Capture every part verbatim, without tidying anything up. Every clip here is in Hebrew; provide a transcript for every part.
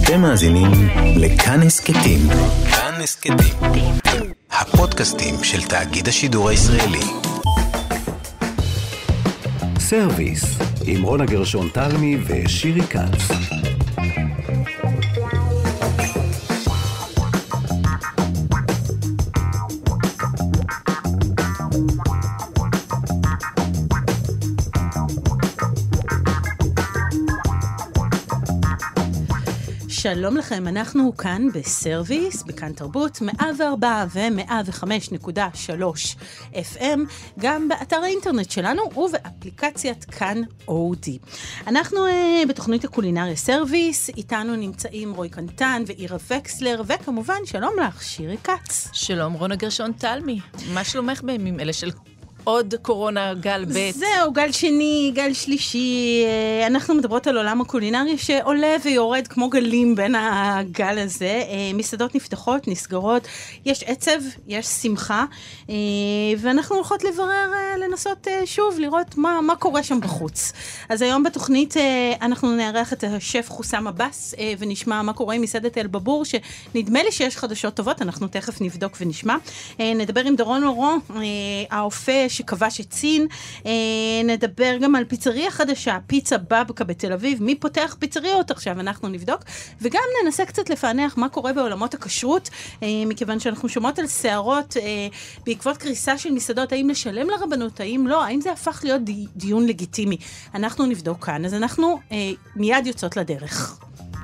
אתם מאזינים לכאן הסכתים. כאן הסכתים. הפודקאסטים של תאגיד השידור הישראלי. סרוויס, עם רונה גרשון תלמי ושירי כץ. שלום לכם, אנחנו כאן בסרוויס, בכאן תרבות, מאה וארבע ו-מאה וחמש נקודה שלוש אף אם, גם באתר האינטרנט שלנו ובאפליקציית כאן אודי. אנחנו uh, בתוכנית הקולינריה סרוויס, איתנו נמצאים רוי קנטן ואירה וקסלר, וכמובן שלום לך, שירי כץ. שלום, רונה גרשון תלמי. מה שלומך בימים אלה של עוד קורונה, גל ב'? זהו, גל שני, גל שלישי. אנחנו מדברות על עולם הקולינרי שעולה ויורד כמו גלים בין הגל הזה. מסעדות נפתחות, נסגרות, יש עצב, יש שמחה, ואנחנו הולכות לברר, לנסות שוב, לראות מה, מה קורה שם בחוץ. אז היום בתוכנית אנחנו נערך את השף חוסם עבאס, ונשמע מה קורה עם מסעדת אל בבור, שנדמה לי שיש חדשות טובות, אנחנו תכף נבדוק ונשמע. נדבר עם דורון אורו, האופה שכבש את סין, נדבר גם על פיצריה חדשה, פיצה בבקה בתל אביב, מי פותח פיצריות עכשיו, אנחנו נבדוק, וגם ננסה קצת לפענח מה קורה בעולמות הכשרות, מכיוון שאנחנו שומעות על סערות בעקבות קריסה של מסעדות, האם לשלם לרבנות, האם לא, האם זה הפך להיות דיון לגיטימי. אנחנו נבדוק כאן, אז אנחנו מיד יוצאות לדרך.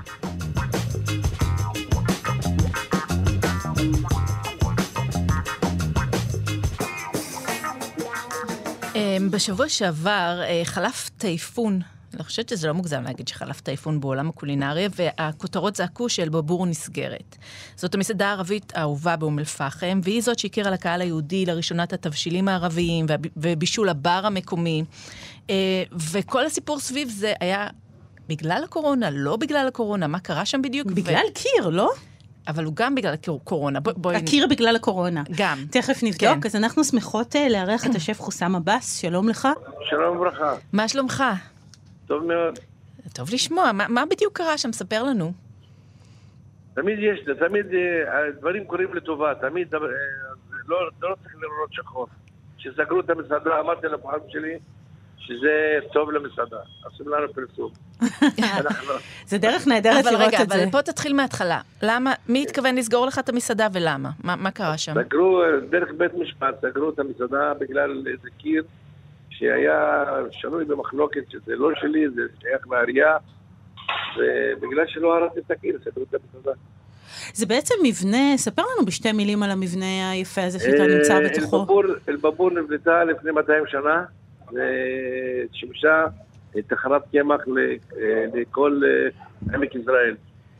בשבוע שעבר חלף טייפון, אני חושבת שזה לא מוגזם להגיד שחלף טייפון בעולם הקולינריה, והכותרות זעקו שאל בבור נסגרת. זאת המסעדה הערבית האהובה באום אל-פחם, והיא זאת שהכירה לקהל היהודי לראשונה את התבשילים הערביים ובישול הבר המקומי, וכל הסיפור סביב זה היה בגלל הקורונה, לא בגלל הקורונה, מה קרה שם בדיוק? בגלל ו... קיר, לא? אבל הוא גם בגלל הקורונה. בוא, הקיר בגלל הקורונה. גם. תכף נבדוק. כן. אז אנחנו שמחות לארח את השף חוסם עבאס. שלום לך. שלום וברכה. מה שלומך? טוב מאוד. טוב לשמוע. מה, מה בדיוק קרה שם? ספר לנו. תמיד יש, תמיד דברים קורים לטובה. תמיד לא, לא צריך לראות שחור. כשסגרו את המסעדה, אמרתי לפעם שלי, שזה טוב למסעדה. עושים לנו פרסום. זה דרך נהדרת לראות את זה. אבל פה תתחיל מההתחלה. למה, מי התכוון לסגור לך את המסעדה ולמה? מה, מה קרה שם? סגרו, דרך בית משפט, סגרו את המסעדה בגלל איזה קיר שהיה שנוי במחלוקת, שזה לא שלי, זה שייך לעירייה, ובגלל שלא הרסתי את הקיר, סגרו את המסעדה. זה בעצם מבנה, ספר לנו בשתי מילים על המבנה היפה הזה שאתה נמצא בתוכו. אל בבור נבנתה לפני מאתיים שנה, ושימשה תחנת קמח לכל עמק יזרעאל.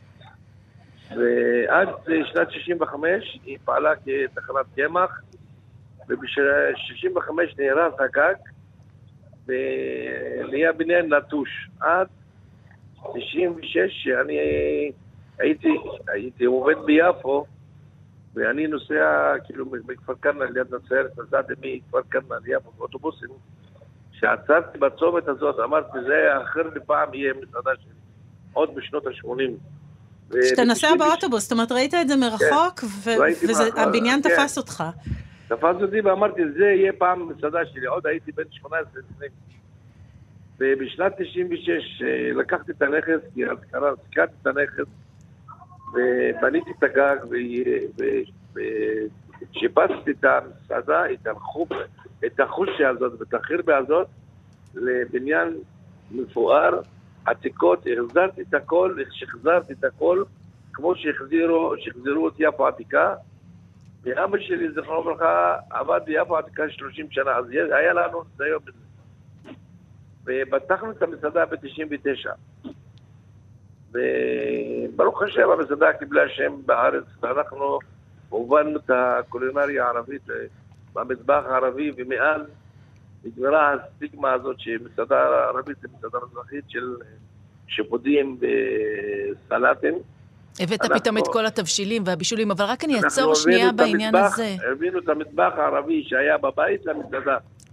ועד שנת שישים וחמש היא פעלה כתחנת קמח, וב-שישים וחמש נהרס הגג, ונהיה בניין נטוש. עד שישים ושש שאני הייתי, הייתי עובד ביפו, ואני נוסע כאילו מכפר כנא ליד נצרת, נסעתי מכפר כנא ליפו באוטובוסים, שעצרתי בצומת הזאת, אמרתי, זה אחר לפעם יהיה מסעדה שלי, עוד בשנות ה-שמונים. כשאתה נסע באוטובוס, זאת אומרת, ראית את זה מרחוק, והבניין תפס אותך. תפס אותי ואמרתי, זה יהיה פעם מסעדה שלי, עוד הייתי בן שמונה עשרה עשרים. ובשנת תשעים ושש לקחתי את הנכס, כי הזכרתי את הנכס, ובניתי את הגג, ושיפצתי את המסעדה, את הרחוב, את החושה הזאת ואת החרבה הזאת לבניין מפואר, עתיקות, החזרתי את הכל, שחזרתי את הכל כמו שהחזירו, שהחזירו את יפו עתיקה, ואבא שלי זכרונו לברכה עבד ביפו עתיקה שלושים שנה, אז היה לנו ניסיון בזה. ובטחנו את המסעדה ב-תשעים ותשע, וברוך השם המסעדה קיבלה שם בארץ, ואנחנו הובלנו את הקולינריה הערבית במטבח הערבי, ומאז נגמרה הסטיגמה הזאת שמסעדה ערבית זה מסעדה מזרחית של שיפודים וסלטים. הבאת פתאום את כל התבשילים והבישולים, אבל רק אני אעצור שנייה בעניין הזה. הבאנו את המטבח הערבי שהיה בבית למסעדה.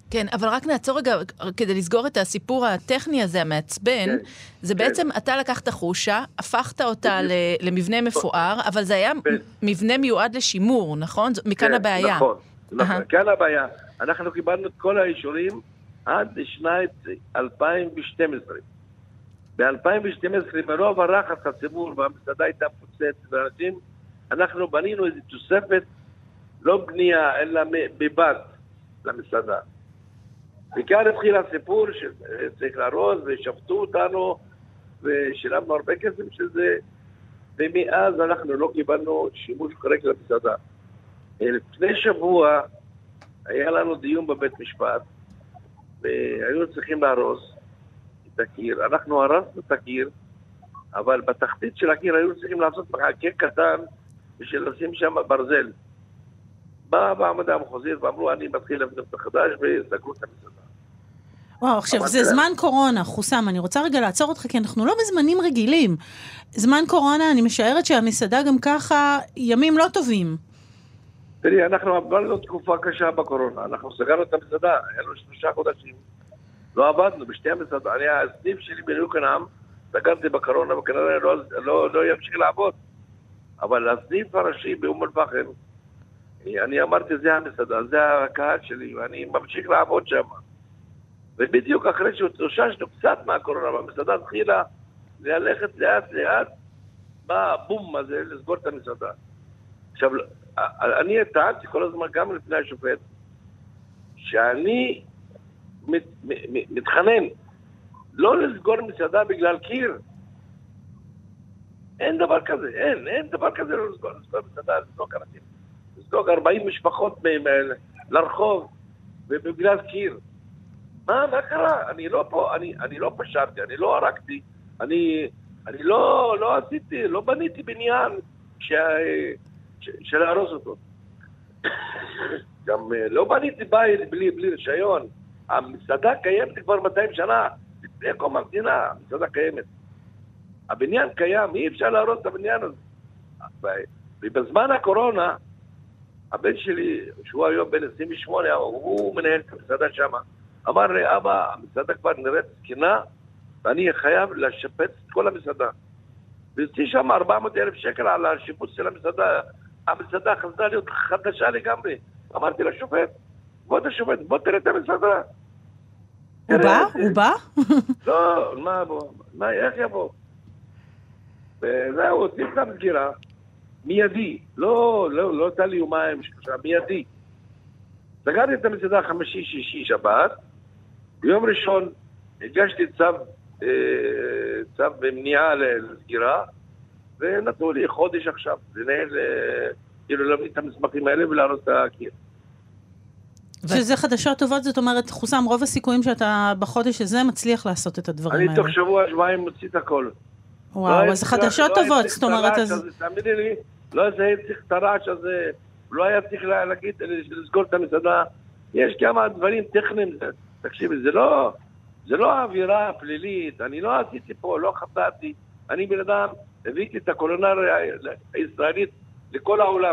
כן, אבל רק נעצור רגע, כדי לסגור את הסיפור הטכני הזה, המעצבן, כן, זה כן. בעצם, אתה לקחת חושה, הפכת אותה ל, למבנה מפואר, אבל זה היה כן. מבנה מיועד לשימור, נכון? ז- מכאן כן, הבעיה. נכון, נכון. אהה. כאן הבעיה. אנחנו קיבלנו את כל האישורים עד לשנת אלפיים ושתים עשרה. ב-אלפיים ושתים עשרה, מרוב הרחץ הציבור והמסעדה הייתה מפוצצת לאנשים, אנחנו בנינו איזו תוספת, לא בנייה, אלא בבד למסעדה. וכאן התחיל הסיפור שצריך להרוס, ושפטו אותנו, ושילמנו הרבה כסף שזה, ומאז אנחנו לא קיבלנו שימוש קורקט למסעדה. לפני שבוע היה לנו דיון בבית משפט, והיו צריכים להרוס את הקיר. אנחנו הרסנו את הקיר, אבל בתחתית של הקיר היו צריכים לעשות מחכה קטן, בשביל לשים שם ברזל. באה בעמדה המחוזית ואמרו, אני מתחיל לבנות מחדש, וסגרו את המסעדה. וואו, עכשיו, זה זמן קורונה, חוסם, אני רוצה רגע לעצור אותך, כי אנחנו לא בזמנים רגילים. זמן קורונה, אני משערת שהמסעדה גם ככה, ימים לא טובים. תראי, אנחנו עברנו תקופה קשה בקורונה, אנחנו סגרנו את המסעדה, היה לנו שלושה חודשים, לא עבדנו בשתי המסעדה, אני, הסניף שלי ביוקנעם, סגרתי בקורונה, וכנראה לא, לא, לא ימשיך לעבוד. אבל הסניף הראשי באום אל-פחם, אני אמרתי, זה המסעדה, זה הקהל שלי, ואני ממשיך לעבוד שם. ובדיוק אחרי שהתאוששנו קצת מהקורונה, והמסעדה התחילה ללכת לאט לאט, בא הבום הזה לסגור את המסעדה. עכשיו, אני טענתי כל הזמן גם לפני השופט, שאני מת, מתחנן לא לסגור מסעדה בגלל קיר. אין דבר כזה, אין, אין דבר כזה לא לסגור, לסגור מסעדה, לסגור אנשים. לסגור ארבעים משפחות לרחוב, ובגלל קיר. מה, מה קרה? אני לא פה, אני, אני לא פשרתי, אני לא הרגתי, אני, אני לא, לא עשיתי, לא בניתי בניין ש, ש, של להרוס אותו. גם לא בניתי בית בלי, בלי רישיון. המסעדה קיימת כבר מאתיים שנה, לפני קום המדינה, המסעדה קיימת. הבניין קיים, אי אפשר להרוס את הבניין הזה. ובזמן הקורונה, הבן שלי, שהוא היום בן עשרים ושמונה, הוא מנהל את המסעדה שם, אמר לי, אבא, המסעדה כבר נראית סכינה, ואני חייב לשפץ את כל המסעדה. והוציא שם ארבע מאות אלף שקל על השיפוץ של המסעדה. המסעדה חזרה להיות חדשה לגמרי. אמרתי לשופט, בוא תשופט, בוא תראה את המסעדה. הוא בא? הוא בא? לא, מה בוא? מה, איך יבוא? וזהו, הוציא את המסגירה, מיידי. לא, לא, לא תהיה לי יומיים, שלושה, מיידי. סגרתי את המסעדה חמישי, שישי, שבת. ביום ראשון הגשתי צו, אה, צו במניעה לסגירה, ונתנו לי חודש עכשיו, לנהל, אה, כאילו להביא את המסמכים האלה ולהרוס את הקיר. שזה חדשות טובות, זאת אומרת, חוסם, רוב הסיכויים שאתה בחודש הזה מצליח לעשות את הדברים האלה. אני תוך שבוע, שבועיים מוציא את הכל. וואו, אז חדשות טובות, זאת אומרת, אז... תאמיני לי, לא היה צריך את הרעש הזה, לא היה צריך להגיד, לסגור את המסעדה. יש כמה דברים טכניים, תקשיבי, זה לא, זה לא האווירה הפלילית, אני לא עשיתי פה, לא חטאתי, אני בן אדם, הבאתי את הקולינריה הישראלית לכל העולם.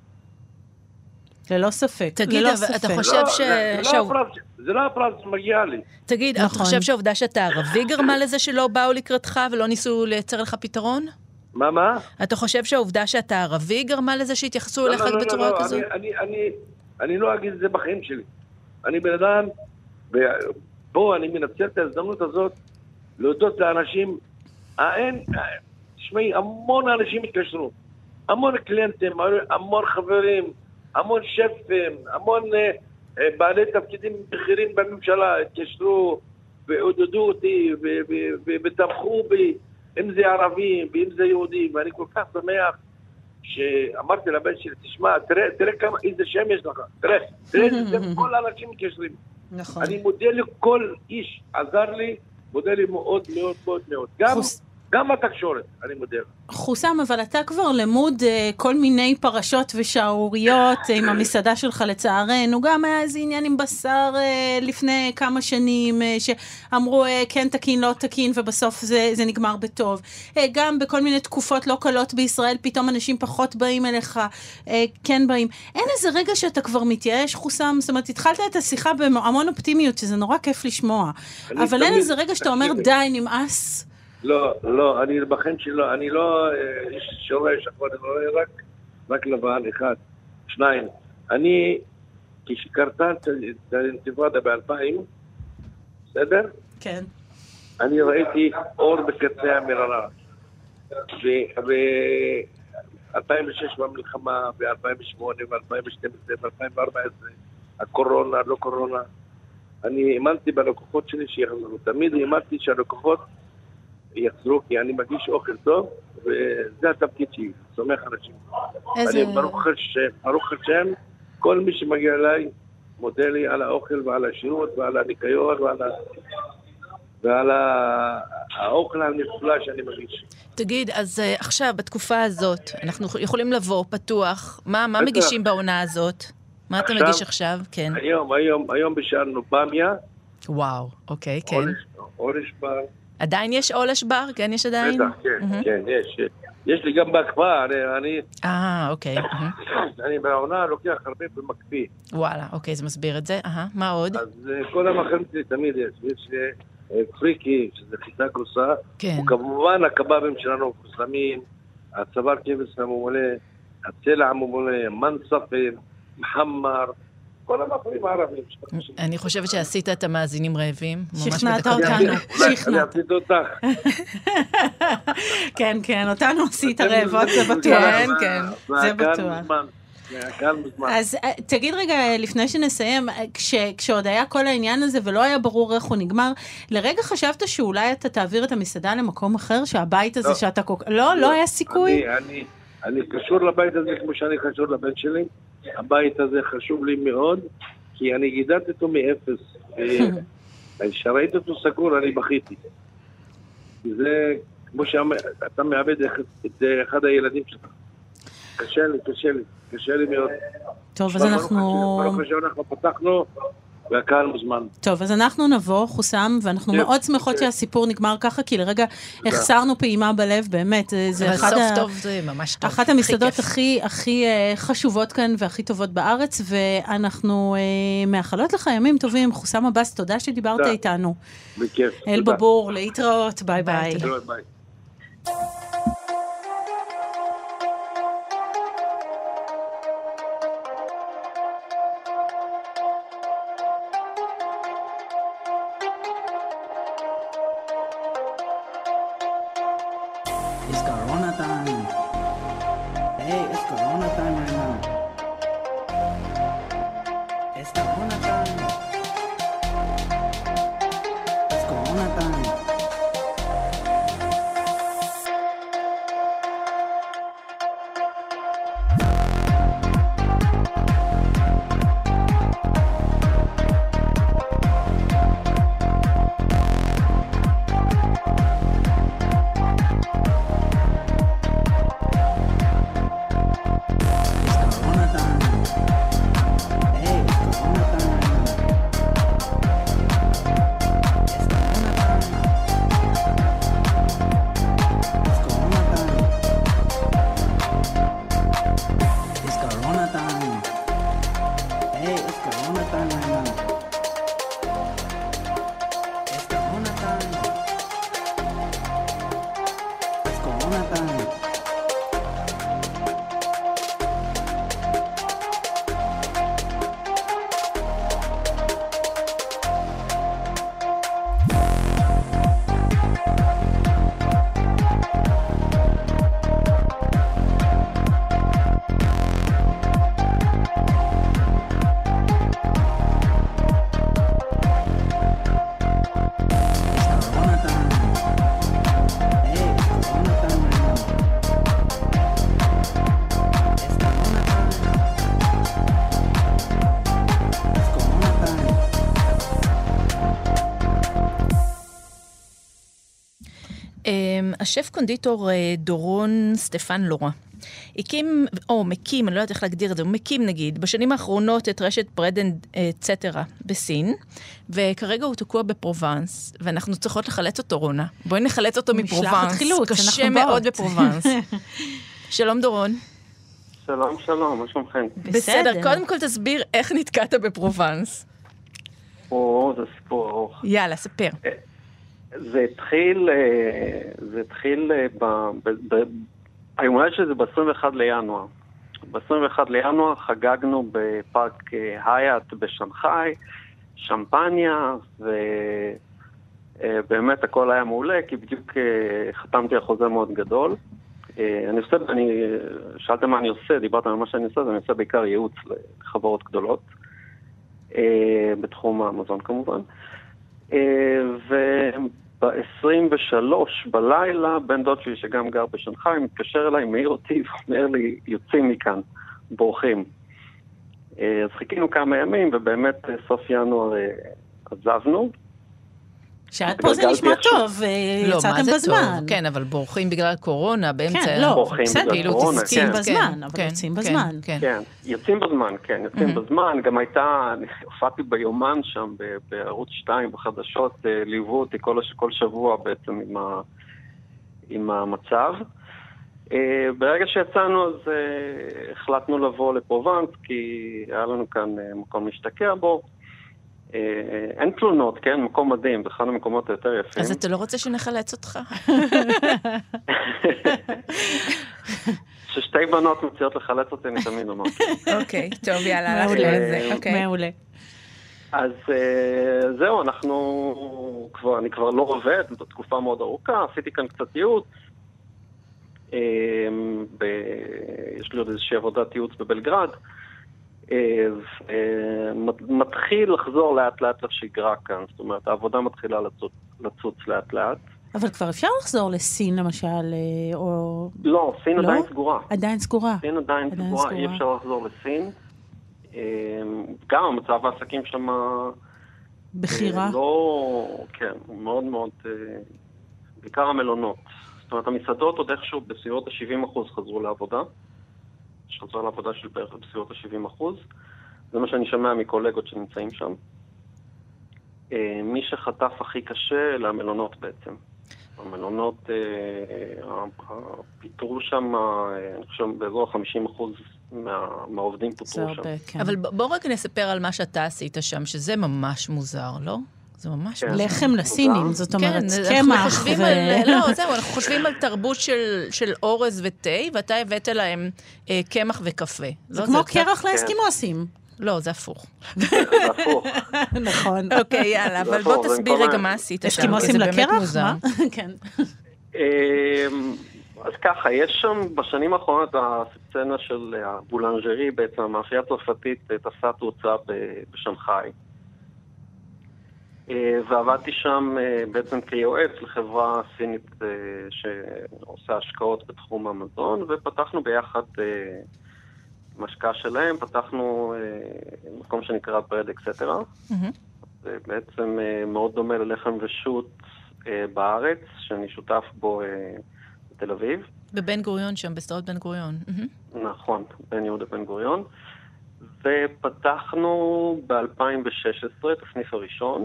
ללא ספק. תגיד, אתה חושב ש... זה לא הפרס שמגיע לי. תגיד, אתה חושב שהעובדה שאתה ערבי גרמה לזה שלא באו לקראתך ולא ניסו לייצר לך פתרון? מה, מה? אתה חושב שהעובדה שאתה ערבי גרמה לזה שהתייחסו אליך בצורה כזו? אני לא אגיד את זה בחיים שלי. אני בן אדם, ובוא, אני מנצל את ההזדמנות הזאת להודות לאנשים, אין, תשמעי, המון אנשים התקשרו, המון קליינטים, המון חברים, המון שפים, המון uh, בעלי תפקידים בכירים בממשלה, התקשרו ועודדו אותי ותמכו בי, אם זה ערבים ואם זה יהודים, ואני כל כך שמח שאמרתי לבן שלי, תשמע, תראה, תראה כמה, איזה שם יש לך, תראה, תראה, תראה, כל האנשים מתקשרים. נכון. אני מודה לכל איש, עזר לי, מודה לי מאוד מאוד מאוד מאוד. גם, גם התקשורת, אני מודה. חוסם, אבל אתה כבר למוד uh, כל מיני פרשות ושערוריות uh, עם המסעדה שלך לצערנו, גם היה איזה עניין עם בשר uh, לפני כמה שנים, uh, שאמרו uh, כן תקין, לא תקין, ובסוף זה, זה נגמר בטוב. Uh, גם בכל מיני תקופות לא קלות בישראל, פתאום אנשים פחות באים אליך, uh, כן באים. אין איזה רגע שאתה כבר מתייאש, חוסם? זאת אומרת, התחלת את השיחה בהמון אופטימיות, שזה נורא כיף לשמוע. אבל אין איזה רגע שאתה אומר, די, נמאס. לא, לא, אני בחיים שלו, אני לא איש שרואה שחור, אני רואה רק, רק לבן, אחד, שניים. אני, כשקרתה את האינתיפאדה ב-אלפיים, בסדר? כן. אני ראיתי אור בקצה המררה. ב-אלפיים ושש במלחמה, ב-אלפיים ושמונה, ב-אלפיים ושתים עשרה, ב-אלפיים וארבע עשרה, הקורונה, לא קורונה. אני האמנתי בלקוחות שלי שיחזרו. תמיד האמנתי שהלקוחות יחזרו, כי אני מגיש אוכל טוב, וזה התפקיד שלי, סומך אנשים. אני ברוך השם, ברוך השם, כל מי שמגיע אליי מודה לי על האוכל ועל השירות ועל הניקיון ועל, ה... ועל ה... האוכל הנפלא שאני מגיש. תגיד, אז uh, עכשיו, בתקופה הזאת, אנחנו יכולים לבוא פתוח, מה, מה מגישים בעונה הזאת? מה עכשיו, אתה מגיש עכשיו? כן. היום, היום, היום בשערנו במיה. וואו, אוקיי, כן. אורש, אורש בר. עדיין יש אולש בר? כן, יש עדיין? בטח, כן, mm-hmm. כן, יש. יש לי גם בהקפאה, אני... אה, אוקיי. אני בעונה לוקח הרבה במקפיא. וואלה, אוקיי, זה מסביר את זה. אהה, מה עוד? אז כל המחרים שלי תמיד יש. יש פריקי, שזה חיטה גוסה. כן. וכמובן הקבבים שלנו מפורסמים, הצוואר כבש הממולא, הצלע הממולא, מנספים, מחמר, כל המחרים הערבים. אני חושבת שעשית את המאזינים רעבים. שכנעת אותנו. שכנעת. עשית אותך. כן, כן, אותנו עשית רעבות, זה בטוח. כן, כן, זה בטוח. אז תגיד רגע, לפני שנסיים, כשעוד היה כל העניין הזה ולא היה ברור איך הוא נגמר, לרגע חשבת שאולי אתה תעביר את המסעדה למקום אחר, שהבית הזה שאתה... לא, לא היה סיכוי? אני קשור לבית הזה כמו שאני קשור לבן שלי. הבית הזה חשוב לי מאוד, כי אני גידלתי אותו מאפס. כשראיתי אותו סגור, אני בכיתי. זה כמו שאתה מאבד את אחד הילדים שלך. קשה לי, קשה לי, קשה לי מאוד. טוב, אז אנחנו... ברוך השם, אנחנו פתחנו, והקהל מוזמן. טוב, אז אנחנו נבוא, חוסם, ואנחנו מאוד שמחות שהסיפור נגמר ככה, כי לרגע החסרנו פעימה בלב, באמת. אבל סוף טוב זה ממש טוב. אחת המסעדות הכי, הכי חשובות כאן, והכי טובות בארץ, ואנחנו מאחלות לך ימים טובים. חוסם עבאס, תודה שדיברת איתנו. בכיף. אל בבור, להתראות, ביי ביי. ביי. It's Corona time. Hey, it's Corona time right now. It's Corona time. It's Corona time. Hey, it's Corona time right now. השף קונדיטור דורון סטפן לורה הקים, או מקים, אני לא יודעת איך להגדיר את זה, הוא מקים נגיד, בשנים האחרונות את רשת ברד אנד צטרה בסין, וכרגע הוא תקוע בפרובנס, ואנחנו צריכות לחלץ אותו, רונה. בואי נחלץ אותו מפרובנס. חילוץ, קשה מאוד בפרובנס. שלום דורון. שלום, שלום, מה שלומכם? בסדר, קודם כל תסביר איך נתקעת בפרובנס. או, זה סיפור ארוך. יאללה, ספר. זה התחיל, זה התחיל ב... היום אולי שזה ב-עשרים ואחד לינואר. ב-עשרים ואחד לינואר חגגנו בפארק היאט בשנגחאי, שמפניה, ובאמת הכל היה מעולה, כי בדיוק חתמתי על חוזה מאוד גדול. אני עושה, אני, שאלתם מה אני עושה, דיברת על מה שאני עושה, אני עושה בעיקר ייעוץ לחברות גדולות, בתחום המזון כמובן. וב-עשרים ושלוש בלילה, בן דוד שלי שגם גר בשנגחאי, מתקשר אליי, מעיר אותי, ואומר לי, יוצאים מכאן, בורחים. אז חיכינו כמה ימים, ובאמת סוף ינואר עזבנו. שעד פה זה נשמע טוב, יצאתם בזמן. כן, אבל בורחים בגלל קורונה, באמצע... כן, לא, בורחים בגלל קורונה, יוצאים בזמן, אבל יוצאים בזמן. כן, יוצאים בזמן, כן, יוצאים בזמן. גם הייתה, הופעתי ביומן שם, בערוץ שתיים, בחדשות, ליוו אותי כל שבוע בעצם עם המצב. ברגע שיצאנו, אז החלטנו לבוא לפרובנס, כי היה לנו כאן מקום להשתקע בו. אין תלונות, כן? מקום מדהים, זה אחד המקומות היותר יפים. אז אתה לא רוצה שנחלץ אותך? ששתי בנות מציעות לחלץ אותי, אני תמיד אומר. אוקיי, טוב, יאללה, מעולה. מעולה. אז זהו, אנחנו, אני כבר לא עובד, זו תקופה מאוד ארוכה, עשיתי כאן קצת ייעוץ. יש לי עוד איזושהי עבודת ייעוץ בבלגרד. מתחיל לחזור לאט לאט לשגרה כאן, זאת אומרת, העבודה מתחילה לצוץ לאט לאט. אבל כבר אפשר לחזור לסין למשל, או... לא, סין עדיין סגורה. עדיין סגורה. סין עדיין סגורה, אי אפשר לחזור לסין. גם המצב העסקים שם... בחירה? לא, כן, מאוד מאוד... בעיקר המלונות. זאת אומרת, המסעדות עוד איכשהו בסביבות ה-שבעים אחוז חזרו לעבודה. שחזרה לעבודה של בערך בסביבות ה-שבעים אחוז. זה מה שאני שומע מקולגות שנמצאים שם. מי שחטף הכי קשה אלה המלונות בעצם. המלונות, פיתרו שם, אני חושב, באזור ה-חמישים אחוז מהעובדים פוטרו שם. אבל בוא רק נספר על מה שאתה עשית שם, שזה ממש מוזר, לא? זה ממש מוזר. לחם לסינים, זאת אומרת, קמח ו... לא, זהו, אנחנו חושבים על תרבות של אורז ותה, ואתה הבאת להם קמח וקפה. זה כמו קרח לאסקימוסים. לא, זה הפוך. זה הפוך. נכון. אוקיי, יאללה, אבל בוא תסביר רגע מה עשית שם, כי זה באמת מוזר. כן. אז ככה, יש שם בשנים האחרונות הסצנה של הבולנג'רי, בעצם המאפייה הצרפתית תפסה תאוצה בשנגחאי. ועבדתי שם בעצם כיועץ לחברה סינית שעושה השקעות בתחום המזון, ופתחנו ביחד משקע שלהם, פתחנו מקום שנקרא ברד אקסטרה. זה בעצם מאוד דומה ללחם ושות בארץ, שאני שותף בו בתל אביב. בבן גוריון שם, בסדרות בן גוריון. נכון, בן יהודה בן גוריון. ופתחנו ב-אלפיים ושש עשרה את הסניף הראשון,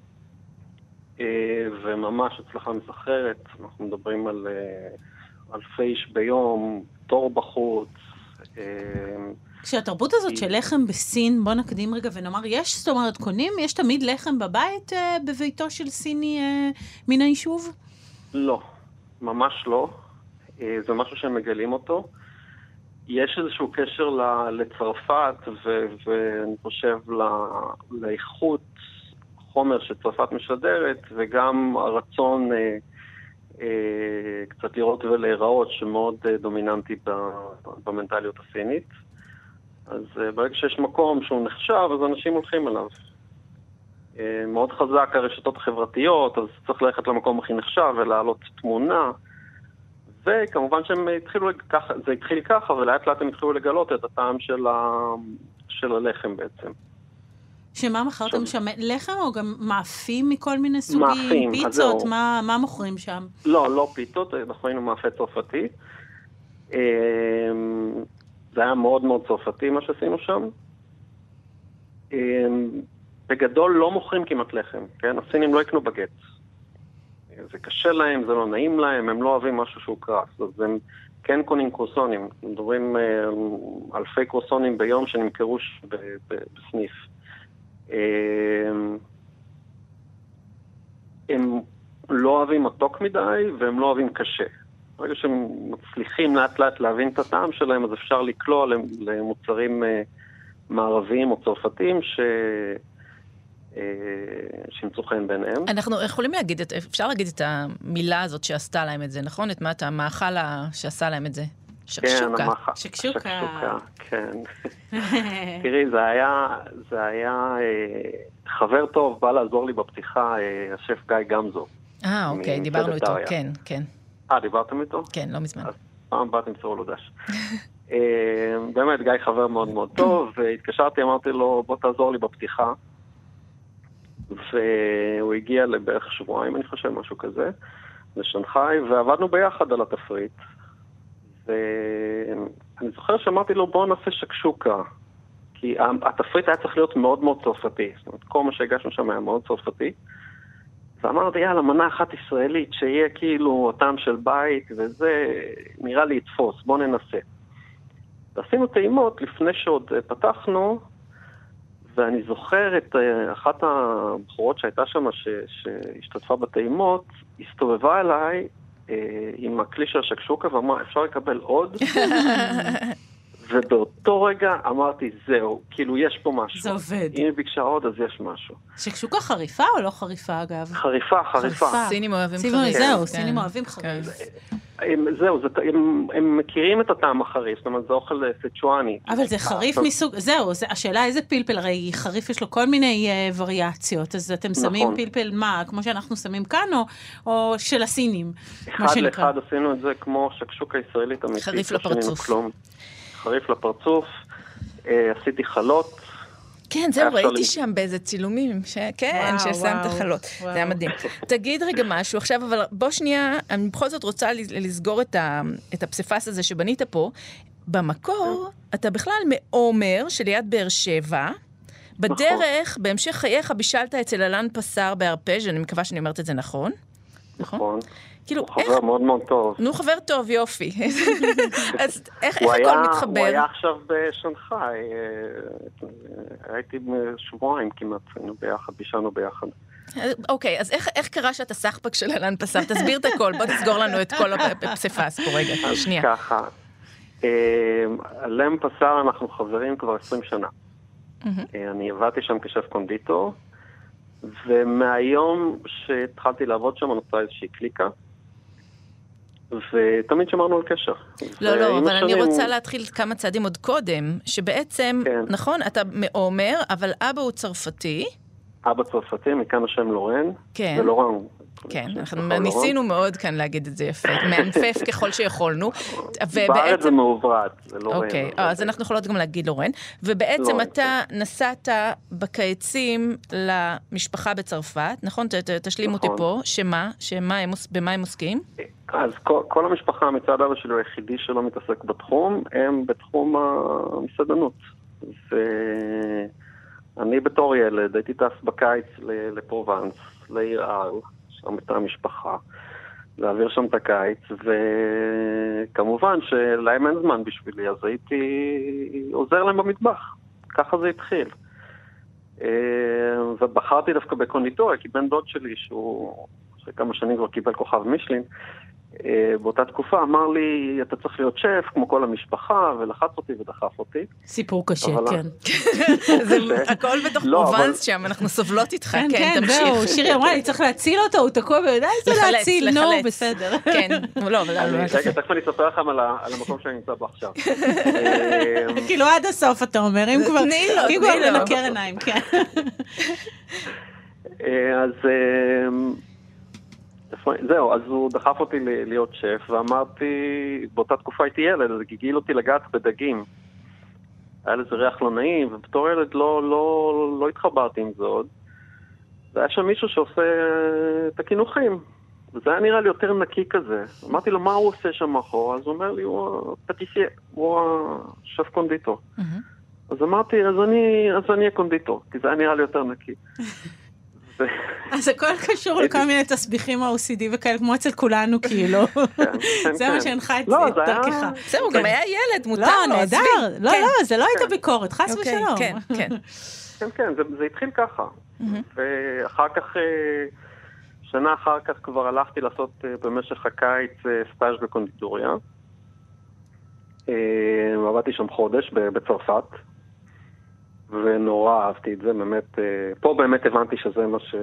וממש הצלחה מסחררת. אנחנו מדברים על אלפי איש ביום, תור בחוץ. כשהתרבות הזאת של לחם בסין, בוא נקדים רגע ונאמר, יש, זאת אומרת, קונים, יש תמיד לחם בבית בביתו של סיני מן היישוב? לא, ממש לא. זה משהו שהם מגלים אותו. יש איזשהו קשר לצרפת, ואני חושב לאיכות חומר שצרפת משדרת, וגם הרצון אה, אה, קצת לראות ולהיראות שמאוד אה, דומיננטי במנטליות הסינית. אז אה, ברגע שיש מקום שהוא נחשב, אז אנשים הולכים אליו. אה, מאוד חזק הרשתות החברתיות, אז צריך ללכת למקום הכי נחשב ולהעלות תמונה. וכמובן שהם התחילו ככה, זה התחיל ככה, ולאט לאט הם התחילו לגלות את הטעם של, ה, של הלחם בעצם. שמה מכרתם שם? לחם או גם מאפים מכל מיני סוגים? פיצות? מה, מה מוכרים שם? לא, לא פיצות, אנחנו היינו מאפה צרפתי. זה היה מאוד מאוד צרפתי מה שעשינו שם. בגדול לא מוכרים כמעט לחם, כן? הסינים לא יקנו בגט. זה קשה להם, זה לא נעים להם, הם לא אוהבים משהו שהוא קרס. אז הם כן קונים קרוסונים. מדברים אלפי קרוסונים ביום שנמכרו בסניף. הם לא אוהבים מתוק מדי, והם לא אוהבים קשה. ברגע שהם מצליחים לאט לאט להבין את הטעם שלהם, אז אפשר לקלוע למוצרים מערביים או צרפתיים ש... שימצאו חן ביניהם. אנחנו יכולים להגיד, אפשר להגיד את המילה הזאת שעשתה להם את זה, נכון? את מה, את המאכל שעשה להם את זה? שקשוקה. כן, המאכל. שקשוקה. שקשוקה, כן. תראי, זה היה, זה היה חבר טוב, בא לעזור לי בפתיחה, השף גיא גמזו. אה, אוקיי, דיברנו איתו, כן, כן. אה, דיברתם איתו? כן, לא מזמן. אז פעם באת תמסור לו דש. באמת, גיא חבר מאוד מאוד טוב, והתקשרתי, אמרתי לו, בוא תעזור לי בפתיחה. והוא הגיע לבערך שבועיים, אני חושב, משהו כזה, לשנחאי, ועבדנו ביחד על התפריט. ואני זוכר שאמרתי לו, בוא נעשה שקשוקה, כי התפריט היה צריך להיות מאוד מאוד צרפתי. זאת אומרת, כל מה שהגשנו שם היה מאוד צרפתי. ואמרתי, יאללה, מנה אחת ישראלית, שיהיה כאילו הטעם של בית, וזה נראה לי יתפוס, בוא ננסה. ועשינו טעימות לפני שעוד פתחנו, ואני זוכר את אחת הבחורות שהייתה שם, שהשתתפה בטעימות, הסתובבה אליי אה, עם הכלי של השקשוקה, ואמרה, אפשר לקבל עוד? ובאותו רגע אמרתי, זהו, כאילו יש פה משהו. זה עובד. אם היא ביקשה עוד, אז יש משהו. שקשוקה חריפה או לא חריפה, אגב? חריפה, חריפה. סינים אוהבים חריף. זהו, סינים אוהבים חריף. זהו, הם מכירים את הטעם החריף, זאת אומרת, זה אוכל סצ'ואני. אבל זה חריף מסוג, זהו, השאלה איזה פלפל, הרי חריף יש לו כל מיני וריאציות, אז אתם שמים פלפל מה, כמו שאנחנו שמים כאן, או של הסינים? אחד לאחד עשינו את זה כמו שקשוקה ישראלית אמיתית. חריף לפרצוף. חריף לפרצוף, עשיתי חלות. כן, זהו, ראיתי שם באיזה צילומים, כן, ששמת חלות. זה היה מדהים. תגיד רגע משהו עכשיו, אבל בוא שנייה, אני בכל זאת רוצה לסגור את הפסיפס הזה שבנית פה. במקור, אתה בכלל מעומר שליד באר שבע, בדרך, בהמשך חייך, בישלת אצל אלן פסר בארפז', אני מקווה שאני אומרת את זה נכון. נכון. כאילו, הוא חבר מאוד מאוד טוב. נו, חבר טוב, יופי. אז איך הכל מתחבר? הוא היה עכשיו בשנחאי, הייתי שבועיים כמעט, היינו ביחד, בישלנו ביחד. אוקיי, אז איך קרה שאתה סחפק של אלן פסר? תסביר את הכל, בוא תסגור לנו את כל הפסיפס פה רגע, שנייה. אז ככה, אלן פסר אנחנו חברים כבר עשרים שנה. אני עבדתי שם כשף קונדיטור, ומהיום שהתחלתי לעבוד שם, נוצרה איזושהי קליקה, ותמיד שמרנו על קשר. לא, לא, אבל אני רוצה להתחיל כמה צעדים עוד קודם, שבעצם, נכון, אתה מעומר, אבל אבא הוא צרפתי. אבא צרפתי, מכאן השם לורן. כן. ולורן. כן, אנחנו ניסינו מאוד כאן להגיד את זה יפה, מענפף ככל שיכולנו. בארץ זה מעוברת, זה לורן. אוקיי, אז אנחנו יכולות גם להגיד לורן. ובעצם אתה נסעת בקיצים למשפחה בצרפת, נכון? תשלים אותי פה, שמה? במה הם עוסקים? אז כל המשפחה מצד אבא שלי היחידי שלא מתעסק בתחום, הם בתחום המסעדנות. ואני בתור ילד הייתי טס בקיץ לפרובנס, לעיר ארל, שם את המשפחה, להעביר שם את הקיץ, וכמובן שלהם אין זמן בשבילי, אז הייתי עוזר להם במטבח. ככה זה התחיל. ובחרתי דווקא בקונדיטוריה, כי בן דוד שלי, שהוא אחרי כמה שנים כבר קיבל כוכב מישלין, באותה תקופה אמר לי, אתה צריך להיות שף, כמו כל המשפחה, ולחץ אותי ודחף אותי. סיפור קשה, כן. זה הכל בתוך פרובנס שם, אנחנו סובלות איתך, כן, תמשיך. זהו, שירי אמרה לי, צריך להציל אותו, הוא תקוע בידיים, זה להציל, נו, בסדר. כן, לא, אבל... תכף אני אספר לכם על המקום שאני נמצא בו עכשיו. כאילו עד הסוף אתה אומר, אם כבר... תני לו, תני לו. לנקר עיניים, כן. אז... זהו, אז הוא דחף אותי להיות שף, ואמרתי, באותה תקופה הייתי ילד, אז גיגיל אותי לגעת בדגים. היה לזה ריח לא נעים, ובתור ילד לא, לא, לא התחברתי עם זה עוד. והיה שם מישהו שעושה את הכינוחים, וזה היה נראה לי יותר נקי כזה. אמרתי לו, מה הוא עושה שם מאחור? אז הוא אומר לי, הוא הפטיסייה, הוא השף קונדיטור. Mm-hmm. אז אמרתי, אז אני, אז אני הקונדיטור, כי זה היה נראה לי יותר נקי. ו... אז הכל קשור לכל מיני תסביכים ה-או סי די וכאלה, כמו אצל כולנו, כאילו. זה מה שהנחה את דרכך. זהו, גם היה ילד, מותר לו. לא, נהדר. לא, לא, זה לא הייתה ביקורת, חס ושלום. כן, כן. כן, כן, זה התחיל ככה. ואחר כך, שנה אחר כך כבר הלכתי לעשות במשך הקיץ סטאז' בקונדיטוריה. עבדתי שם חודש בצרפת. ונורא אהבתי את זה, באמת, פה באמת הבנתי שזה מה ש...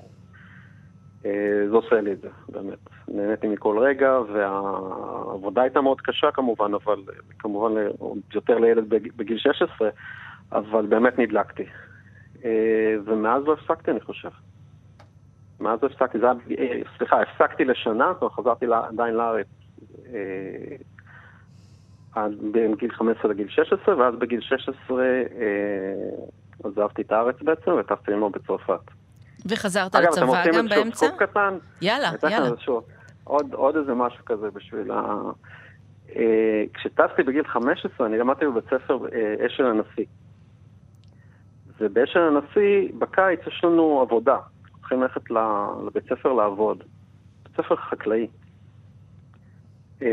זה עושה לי את זה, באמת. נהניתי מכל רגע, והעבודה הייתה מאוד קשה כמובן, אבל כמובן יותר לילד בגיל שש עשרה, אבל באמת נדלקתי. ומאז לא הפסקתי, אני חושב. מאז לא הפסקתי, זה היה, סליחה, הפסקתי לשנה, זאת אומרת, חזרתי עדיין לארץ. בין גיל חמש עשרה לגיל שש עשרה, ואז בגיל שש עשרה אה, עזבתי את הארץ בעצם, וטסתי ללמוד בצרפת. וחזרת לצבא גם באמצע? אגב, אתם רוצים איזשהו סקופ קטן? יאללה, יאללה. איזשהו, עוד, עוד איזה משהו כזה בשביל ה... אה, כשטסתי בגיל חמש עשרה, אני למדתי בבית ספר אה, אשל הנשיא. ובאשל הנשיא, בקיץ יש לנו עבודה. צריכים ללכת לבית ספר לעבוד. בית ספר חקלאי. אה,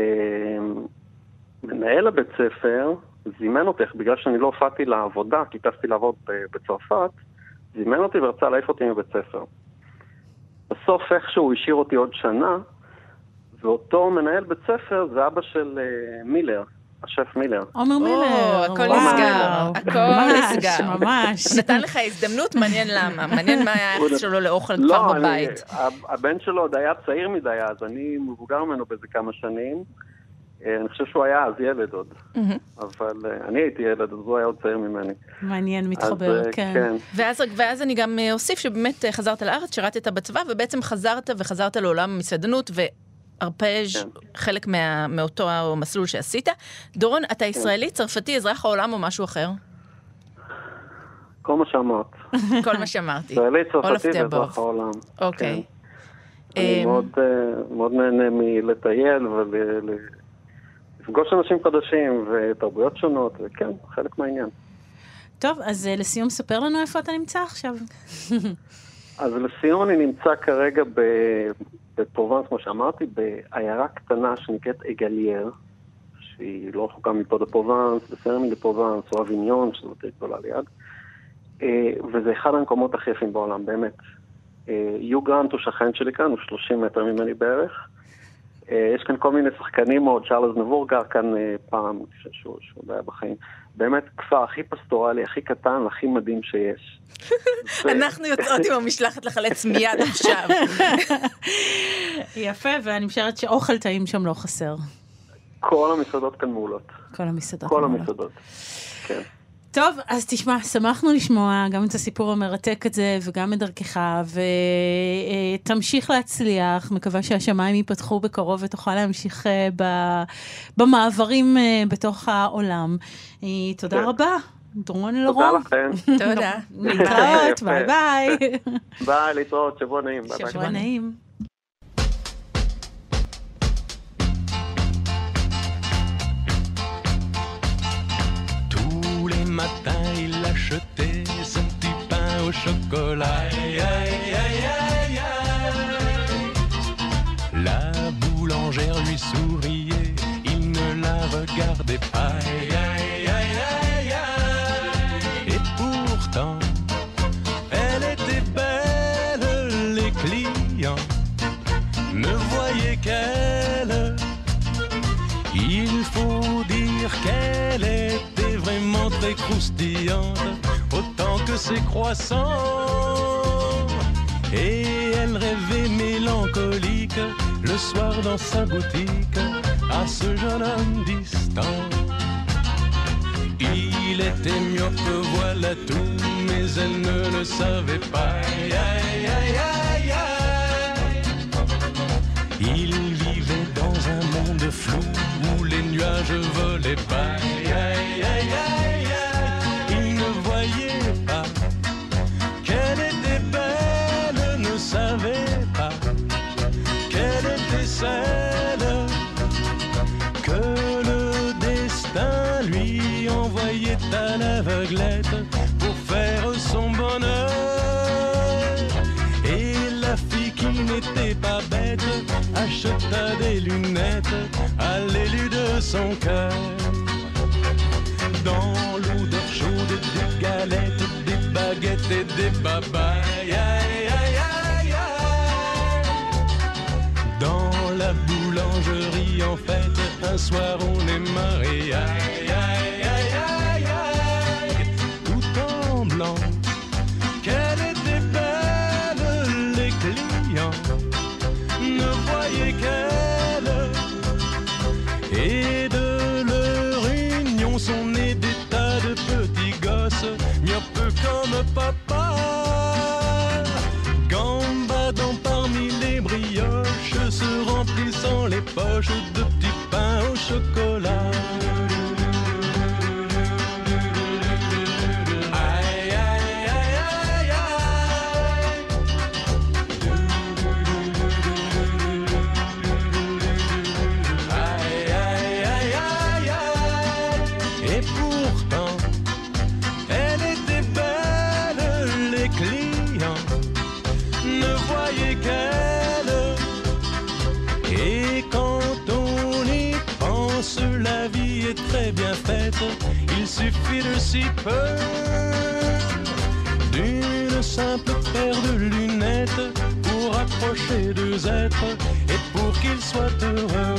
מנהל הבית ספר זימן אותך, בגלל שאני לא הופעתי לעבודה, כי טסתי לעבוד בצרפת, זימן אותי ורצה להעיף אותי מבית ספר. בסוף איכשהו השאיר אותי עוד שנה, ואותו מנהל בית ספר זה אבא של uh, מילר, השף מילר. עומר מילר. הכל נסגר, הכל נסגר. ממש. נתן לך הזדמנות, מעניין למה. מעניין מה היה היחס שלו לאוכל כבר בבית. הבן שלו עוד היה צעיר מדי, אז אני מבוגר ממנו באיזה כמה שנים. אני חושב שהוא היה אז ילד עוד, אבל אני הייתי ילד, אז הוא היה עוד צעיר ממני. מעניין, מתחבר, כן. ואז אני גם אוסיף שבאמת חזרת לארץ, שירתת בצבא, ובעצם חזרת וחזרת לעולם המסעדנות, והרפאז' חלק מאותו מסלול שעשית. דורון, אתה ישראלי, צרפתי, אזרח העולם או משהו אחר? כל מה שאמרת. כל מה שאמרתי. ישראלי, צרפתי ואזרח העולם. אוקיי. אני מאוד נהנה מלטייל ול... לפגוש אנשים חדשים ותרבויות שונות, וכן, חלק מהעניין. טוב, אז לסיום ספר לנו איפה אתה נמצא עכשיו. אז לסיום אני נמצא כרגע בפרובנס, כמו שאמרתי, בעיירה קטנה שנקראת אגלייר, שהיא לא רחוקה מפה דה פרובנס, בסרמי דה פרובנס, או אביניון, שזו תהיה גדולה ליד. וזה אחד המקומות הכי יפים בעולם, באמת. יו גרנט הוא שכן שלי כאן, הוא שלושים מטר ממני בערך. יש כאן כל מיני שחקנים מאוד, צ'ארלס נבור גר כאן פעם, שהוא היה בחיים. באמת כפר הכי פסטורלי, הכי קטן, הכי מדהים שיש. אנחנו יוצאות עם המשלחת לחלץ מיד עכשיו. יפה, ואני משערת שאוכל טעים שם לא חסר. כל המסעדות כאן מעולות. כל המסעדות כל המסעדות, כן. טוב, אז תשמע, שמחנו לשמוע גם את הסיפור המרתק הזה, וגם את דרכך, ותמשיך להצליח, מקווה שהשמיים ייפתחו בקרוב, ותוכל להמשיך במעברים בתוך העולם. תודה רבה, דורון אלרום. תודה לכם. תודה. להתראות, ביי ביי. ביי, להתראות, שבוע נעים. שבוע נעים. Matin, il achetait son petit pain au chocolat. Aïe, aïe, aïe, aïe, aïe. La boulangère lui souriait, il ne la regardait pas. Aïe, aïe, aïe, aïe, aïe. Et pourtant, elle était belle, les clients ne voyaient qu'elle. Il faut dire qu'elle était vraiment très croustillante, autant que ses croissants. Et elle rêvait mélancolique le soir dans sa boutique à ce jeune homme distant. Il était myope, voilà tout, mais elle ne le savait pas. Aïe, aïe, aïe, aïe, aïe. Il vivait dans un monde flou où les nuages volaient pas. Aïe, aïe, aïe, aïe, aïe. l'aveuglette pour faire son bonheur. Et la fille qui n'était pas bête acheta des lunettes à l'élu de son cœur. Dans l'odeur chaude des galettes, des baguettes et des babayes, aïe, aïe, aïe, aïe. Dans la boulangerie en fête, un soir on est mariés, aïe, aïe, aïe, aïe, aïe. Tout en blanc, qu'elle était belle, les clients ne voyaient qu'elle. Et de leur union sont nés des tas de petits gosses, miopes comme papa, gambadant parmi les brioches, se remplissant les poches de petits pains au chocolat. Aïe, aïe, aïe, aïe, aïe. Aïe, aïe, aïe, aïe, aïe. Et pourtant, elle était belle, les clients ne voyaient qu'elle. Et quand on y pense, la vie est très bien faite. Il suffit de si peu, d'une simple paire de lunettes pour accrocher deux êtres et pour qu'ils soient heureux.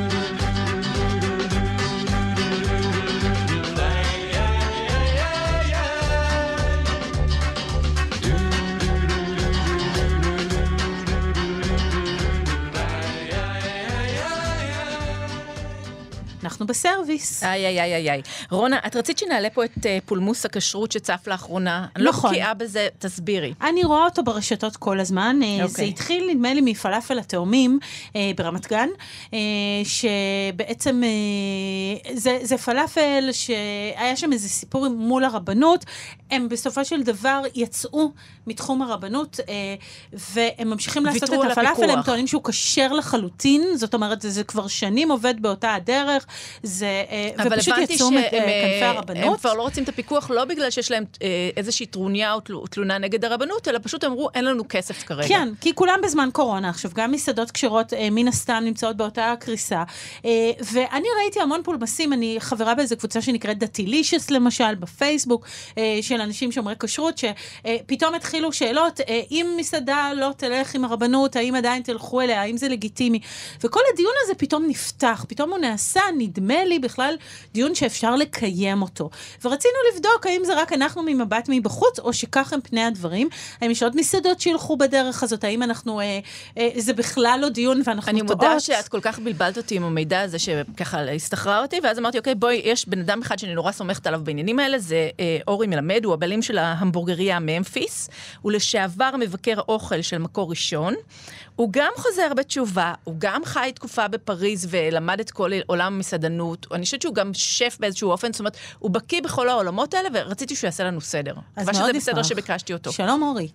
אנחנו בסרוויס. איי, איי, איי, איי, איי. רונה, את רצית שנעלה פה את uh, פולמוס הכשרות שצף לאחרונה. אני נכון. לא בקיאה בזה, תסבירי. אני רואה אותו ברשתות כל הזמן. Okay. זה התחיל, נדמה לי, מפלאפל התאומים אה, ברמת גן, אה, שבעצם אה, זה, זה פלאפל שהיה שם איזה סיפור מול הרבנות, הם בסופו של דבר יצאו מתחום הרבנות, אה, והם ממשיכים לעשות את הפלאפל, הם טוענים שהוא כשר לחלוטין, זאת אומרת, זה, זה כבר שנים עובד באותה הדרך, זה, ופשוט יצאו מכנפי הרבנות. הם כבר לא רוצים את הפיקוח, לא בגלל שיש להם איזושהי טרוניה או תלונה נגד הרבנות, אלא פשוט אמרו, אין לנו כסף כרגע. כן, כי כולם בזמן קורונה, עכשיו גם מסעדות כשרות מן הסתם נמצאות באותה קריסה, ואני ראיתי המון פולמסים, אני חברה באיזו קבוצה שנקראת דתילישס למשל, בפייסבוק, של אנשים שומרי כשרות, שפתאום התחילו שאלות, אם מסעדה לא תלך עם הרבנות, האם עדיין תלכו אליה, האם זה לגיטימי, וכל הדיון הזה פתאום נפתח, פתאום הוא נעשה, נדמה לי בכלל דיון שאפשר לקיים אותו. ורצינו לבדוק האם זה רק אנחנו ממבט מבחוץ, או שכך הם פני הדברים. האם יש עוד מסעדות שילכו בדרך הזאת, האם אנחנו, אה, אה, זה בכלל לא דיון ואנחנו אני תודות. אני מודה שאת כל כך בלבלת אותי עם המידע הזה, שככה הסתחררה אותי, ואז אמרתי, אוקיי, בואי, יש בן אדם אחד שאני נורא סומכת עליו בעניינים האלה, זה אה, אורי מלמד, הוא הבעלים של ההמבורגריה ממפיס, הוא לשעבר מבקר אוכל של מקור ראשון, הוא גם חוזר בתשובה, הוא גם חי תקופה בפריז ולמד את כל עולם המסעדנות, אני חושבת שהוא גם שף באיזשהו אופן, זאת אומרת, הוא בקיא בכל העולמות האלה, ורציתי שהוא יעשה לנו סדר. כבר שזה בסדר שביקשתי אותו. שלום אורי.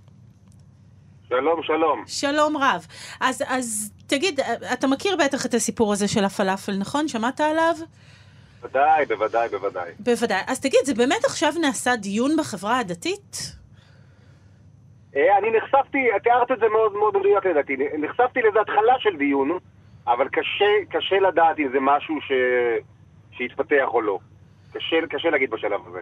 שלום, שלום. שלום רב. אז, אז תגיד, אתה מכיר בטח את הסיפור הזה של הפלאפל, נכון? שמעת עליו? בוודאי, בוודאי, בוודאי. בוודאי. אז תגיד, זה באמת עכשיו נעשה דיון בחברה הדתית? אני נחשפתי, תיארת את זה מאוד מאוד מדויק לדעתי, נחשפתי לזה התחלה של דיון, אבל קשה, קשה לדעת אם זה משהו ש... שהתפתח או לא. קשה, קשה להגיד בשלב הזה.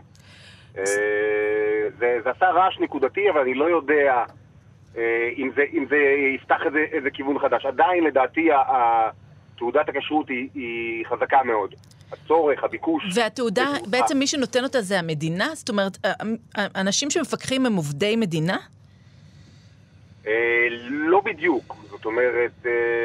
זה, זה עשה רעש נקודתי, אבל אני לא יודע אם זה, אם זה יפתח איזה, איזה כיוון חדש. עדיין לדעתי תעודת הכשרות היא, היא חזקה מאוד. הצורך, הביקוש. והתעודה, בעצם מי שנותן אותה זה המדינה? זאת אומרת, אנשים שמפקחים הם עובדי מדינה? לא בדיוק. זאת אומרת,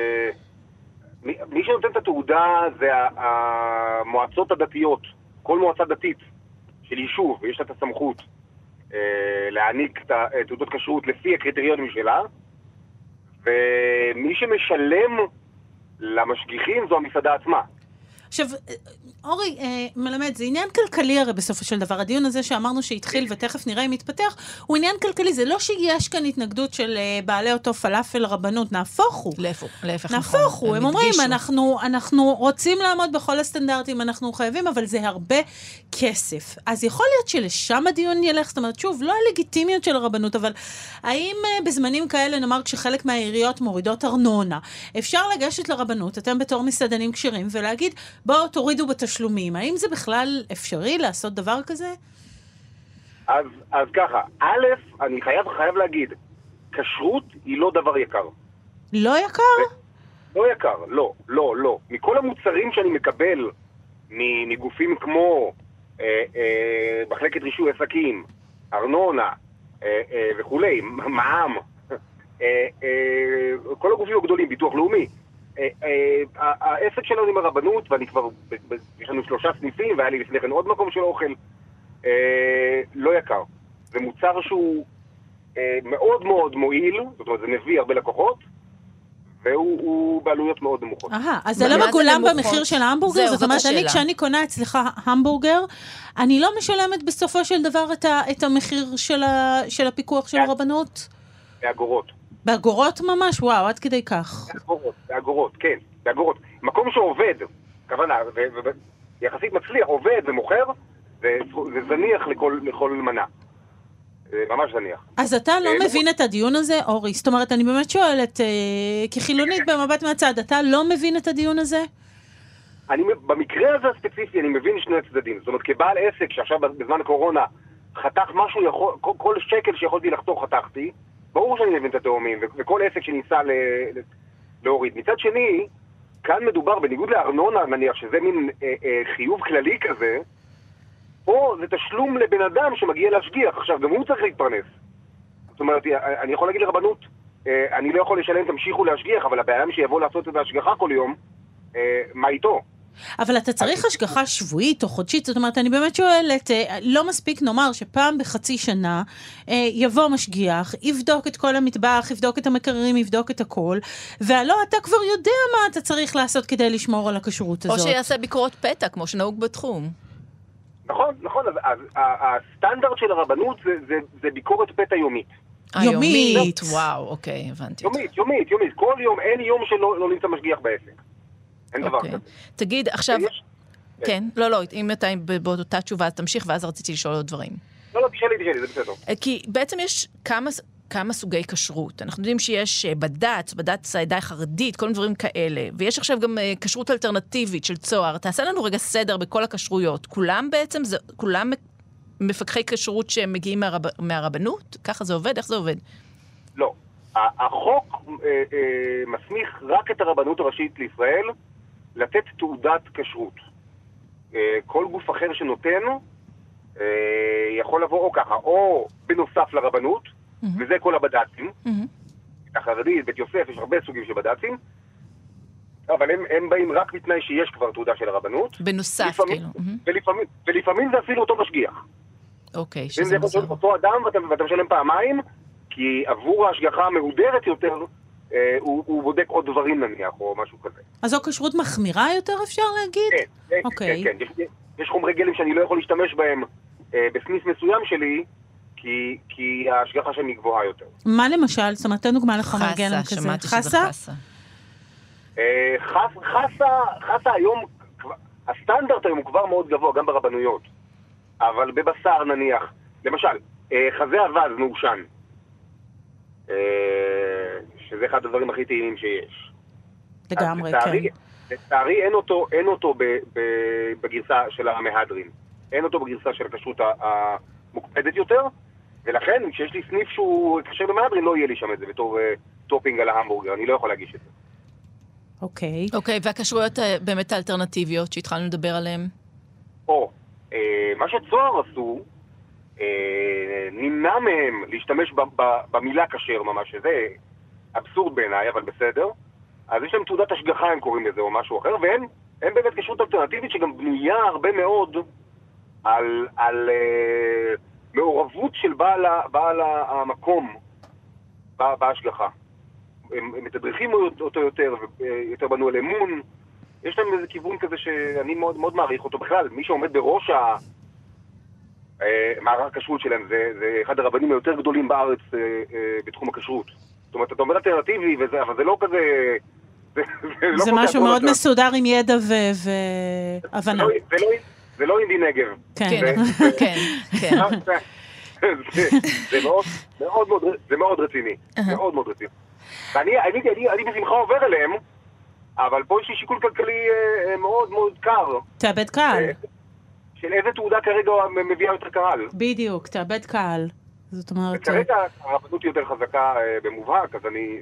מי שנותן את התעודה זה המועצות הדתיות. כל מועצה דתית של יישוב, ויש לה את הסמכות להעניק את תעודות כשרות לפי הקריטריונים שלה, ומי שמשלם למשגיחים זו המסעדה עצמה. עכשיו, אורי אה, מלמד, זה עניין כלכלי הרי בסופו של דבר. הדיון הזה שאמרנו שהתחיל ותכף נראה אם יתפתח, הוא עניין כלכלי. זה לא שיש כאן התנגדות של אה, בעלי אותו פלאפל רבנות, נהפוך הוא. להפך, להפך נהפוך נכון. הוא. הם, הם אומרים, אנחנו, אנחנו רוצים לעמוד בכל הסטנדרטים, אנחנו חייבים, אבל זה הרבה כסף. אז יכול להיות שלשם הדיון ילך, זאת אומרת, שוב, לא הלגיטימיות של הרבנות, אבל האם אה, בזמנים כאלה, נאמר, כשחלק מהעיריות מורידות ארנונה, אפשר לגשת לרבנות, אתם בתור מסעדנים קשירים, ולהגיד, בואו תורידו בתשלומים. האם זה בכלל אפשרי לעשות דבר כזה? אז, אז ככה, א', אני חייב, חייב להגיד, כשרות היא לא דבר יקר. לא יקר? לא יקר, לא, לא, לא. מכל המוצרים שאני מקבל מגופים כמו אה, אה, מחלקת רישוי עסקים, ארנונה אה, אה, וכולי, מע"מ, אה, אה, כל הגופים הגדולים, ביטוח לאומי, העסק שלנו עם הרבנות, ואני כבר, יש לנו שלושה סניפים, והיה לי לפני כן עוד מקום של אוכל, לא יקר. זה מוצר שהוא מאוד מאוד מועיל, זאת אומרת, זה מביא הרבה לקוחות, והוא בעלויות מאוד נמוכות. אהה, אז זה לא מגולם במחיר של ההמבורגר? זאת אומרת, אני כשאני קונה אצלך המבורגר, אני לא משלמת בסופו של דבר את המחיר של הפיקוח של הרבנות? באגורות. באגורות ממש? וואו, עד כדי כך. באגורות, באגורות, כן, באגורות. מקום שעובד, כוונה, ויחסית מצליח, עובד ומוכר, זה זניח לכל, לכל מנה. זה ממש זניח. אז אתה לא מבין את הדיון הזה, אורי? זאת אומרת, אני באמת שואלת, כחילונית במבט מהצד, אתה לא מבין את הדיון הזה? אני, במקרה הזה הספציפי, אני מבין שני הצדדים. זאת אומרת, כבעל עסק שעכשיו בזמן הקורונה חתך משהו, יכול, כל, כל שקל שיכולתי לחתוך חתכתי, ברור שאני מבין את התאומים, וכל עסק שניסה להוריד. מצד שני, כאן מדובר, בניגוד לארנונה, נניח, שזה מין אה, אה, חיוב כללי כזה, או זה תשלום לבן אדם שמגיע להשגיח. עכשיו, גם הוא צריך להתפרנס. זאת אומרת, אני יכול להגיד לרבנות, אה, אני לא יכול לשלם, תמשיכו להשגיח, אבל הבעיה שיבוא לעשות את ההשגחה כל יום, אה, מה איתו? אבל אתה צריך השגחה שבועית או חודשית, זאת אומרת, אני באמת שואלת, לא מספיק נאמר שפעם בחצי שנה יבוא משגיח, יבדוק את כל המטבח, יבדוק את המקררים, יבדוק את הכל, והלא אתה כבר יודע מה אתה צריך לעשות כדי לשמור על הכשרות הזאת. או שיעשה ביקורות פתע, כמו שנהוג בתחום. נכון, נכון, אז הסטנדרט של הרבנות זה, זה ביקורת פתע יומית. יומית. וואו, אוקיי, הבנתי. יומית, יומית, יומית. כל יום, אין יום שלא נמצא משגיח בעסק. אין דבר כזה. תגיד, עכשיו... כן, לא, לא, אם אתה באותה תשובה, תמשיך, ואז רציתי לשאול עוד דברים. לא, לא, תשאלי, תשאלי, זה בסדר. כי בעצם יש כמה... כמה סוגי כשרות. אנחנו יודעים שיש בד"ץ, בד"ץ העדה החרדית, כל מיני דברים כאלה, ויש עכשיו גם כשרות אלטרנטיבית של צוהר. תעשה לנו רגע סדר בכל הכשרויות. כולם בעצם, זה, כולם מפקחי כשרות שמגיעים מהרב, מהרבנות? ככה זה עובד? איך זה עובד? לא. החוק אה, אה, מסמיך רק את הרבנות הראשית לישראל לתת תעודת כשרות. אה, כל גוף אחר שנותן אה, יכול לבוא או ככה, או בנוסף לרבנות, mm-hmm. וזה כל הבד"צים. Mm-hmm. החרדית, בית יוסף, יש הרבה סוגים של בד"צים, אבל הם, הם באים רק בתנאי שיש כבר תעודה של הרבנות. בנוסף, ולפעמים, כאילו. ולפעמים, ולפעמים זה אפילו אותו משגיח. אוקיי, שזה מוזר. אותו אדם ואתה, ואתה משלם פעמיים, כי עבור ההשגחה המהודרת יותר, אה, הוא, הוא בודק עוד דברים נניח, או משהו כזה. אז זו כשרות מחמירה יותר אפשר להגיד? כן, כן, אוקיי. כן, כן. יש, יש חומרי גלם שאני לא יכול להשתמש בהם אה, בסניף מסוים שלי, כי, כי ההשגחה שם היא גבוהה יותר. מה למשל? זאת אומרת, תן דוגמה לחומר גלם כזה. שמעתי שזה חסה. אה, חס, חסה, חסה היום, הסטנדרט היום הוא כבר מאוד גבוה, גם ברבנויות. אבל בבשר נניח, למשל, אה, חזה אבז מעושן. שזה אחד הדברים הכי טעימים שיש. לגמרי, כן. כן. לצערי אין אותו, אין אותו ב, ב, בגרסה של המהדרין. אין אותו בגרסה של הכשרות המוקפדת יותר, ולכן כשיש לי סניף שהוא כשר במהדרין, לא יהיה לי שם את זה בתור uh, טופינג על ההמבורגר, אני לא יכול להגיש את זה. אוקיי. אוקיי, והכשרויות באמת האלטרנטיביות שהתחלנו לדבר עליהן? או, אה, מה שצוהר עשו, אה, נמנע מהם להשתמש ב, ב, במילה כשר ממש, שזה אבסורד בעיניי, אבל בסדר. אז יש להם תעודת השגחה, הם קוראים לזה, או משהו אחר, והם הם באמת כשרות אלטרנטיבית שגם בנויה הרבה מאוד על, על אה, מעורבות של בעל, בעל המקום בהשגחה. הם, הם מתדריכים אותו יותר, יותר בנו על אמון, יש להם איזה כיוון כזה שאני מאוד, מאוד מעריך אותו. בכלל, מי שעומד בראש ה... מערך הכשרות שלהם, זה, זה אחד הרבנים היותר גדולים בארץ אה, אה, בתחום הכשרות. זאת אומרת, אתה אומר אלטרנטיבי, וזה, אבל זה לא כזה... זה, זה, לא זה משהו מאוד עכשיו. מסודר עם ידע והבנה. זה, לא, זה, לא, זה לא אינדי נגב. כן, כן, כן. כן. זה, זה, מאוד, מאוד, מאוד, זה מאוד רציני. מאוד מאוד רציני. ואני אני, אני, אני בשמחה עובר אליהם, אבל פה יש לי שיקול כלכלי אה, מאוד מאוד קר. תאבד קהל. אה, של איזה תעודה כרגע מביאה יותר קהל. בדיוק, תאבד קהל. זאת אומרת... כרגע הרבנות היא יותר חזקה במובהק, אז אני...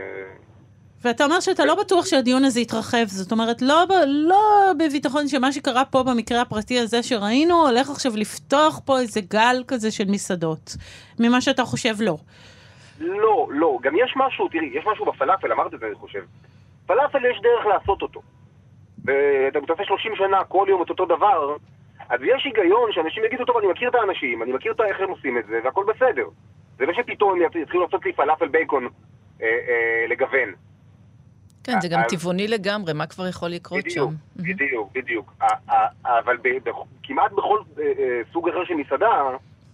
ואתה אומר שאתה לא בטוח שהדיון הזה יתרחב, זאת אומרת, לא, לא בביטחון שמה שקרה פה במקרה הפרטי הזה שראינו, הולך עכשיו לפתוח פה איזה גל כזה של מסעדות. ממה שאתה חושב, לא. לא, לא. גם יש משהו, תראי, יש משהו בפלאפל, אמרת את זה, אני חושב. פלאפל יש דרך לעשות אותו. ואתה מתעשה שלושים שנה, כל יום את אותו דבר, אז יש היגיון שאנשים יגידו, טוב, אני מכיר את האנשים, אני מכיר את איך הם עושים את זה, והכל בסדר. זה לא שפתאום יתחילו לעשות לי פלאפל בייקון אה, אה, לגוון. כן, זה גם טבעוני לגמרי, מה כבר יכול לקרות שם? בדיוק, בדיוק, בדיוק. אבל כמעט בכל סוג אחר של מסעדה,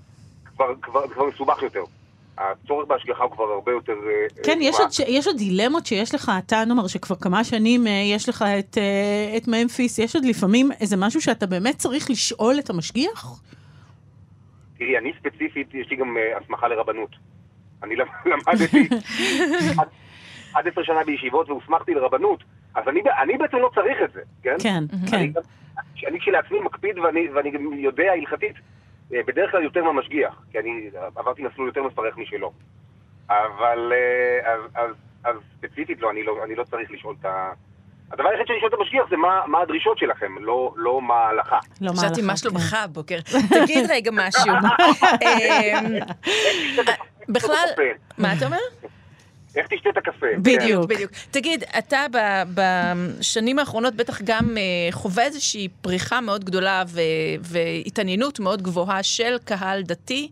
כבר מסובך יותר. הצורך בהשגחה הוא כבר הרבה יותר... כן, יש עוד דילמות שיש לך, אתה נאמר שכבר כמה שנים יש לך את ממפיס, יש עוד לפעמים איזה משהו שאתה באמת צריך לשאול את המשגיח? תראי, אני ספציפית, יש לי גם הסמכה לרבנות. אני למדתי עד עשר שנה בישיבות והוסמכתי לרבנות, אז אני בעצם לא צריך את זה, כן? כן, כן. אני כשלעצמי מקפיד ואני גם יודע הלכתית, בדרך כלל יותר מהמשגיח, כי אני עברתי מסלול יותר מפרך משלו. אבל, אז, אז, אז ספציפית לא, אני לא, אני לא צריך לשאול את ה... הדבר היחיד שאני שואל את המשגיח זה מה, מה הדרישות שלכם, לא, לא מה ההלכה. לא מה ההלכה, מה שלומך הבוקר. תגיד רגע משהו. בכלל, מה אתה אומר? איך תשתה את הקפה? בדיוק. בדיוק. תגיד, אתה בשנים האחרונות בטח גם חווה איזושהי פריחה מאוד גדולה והתעניינות מאוד גבוהה של קהל דתי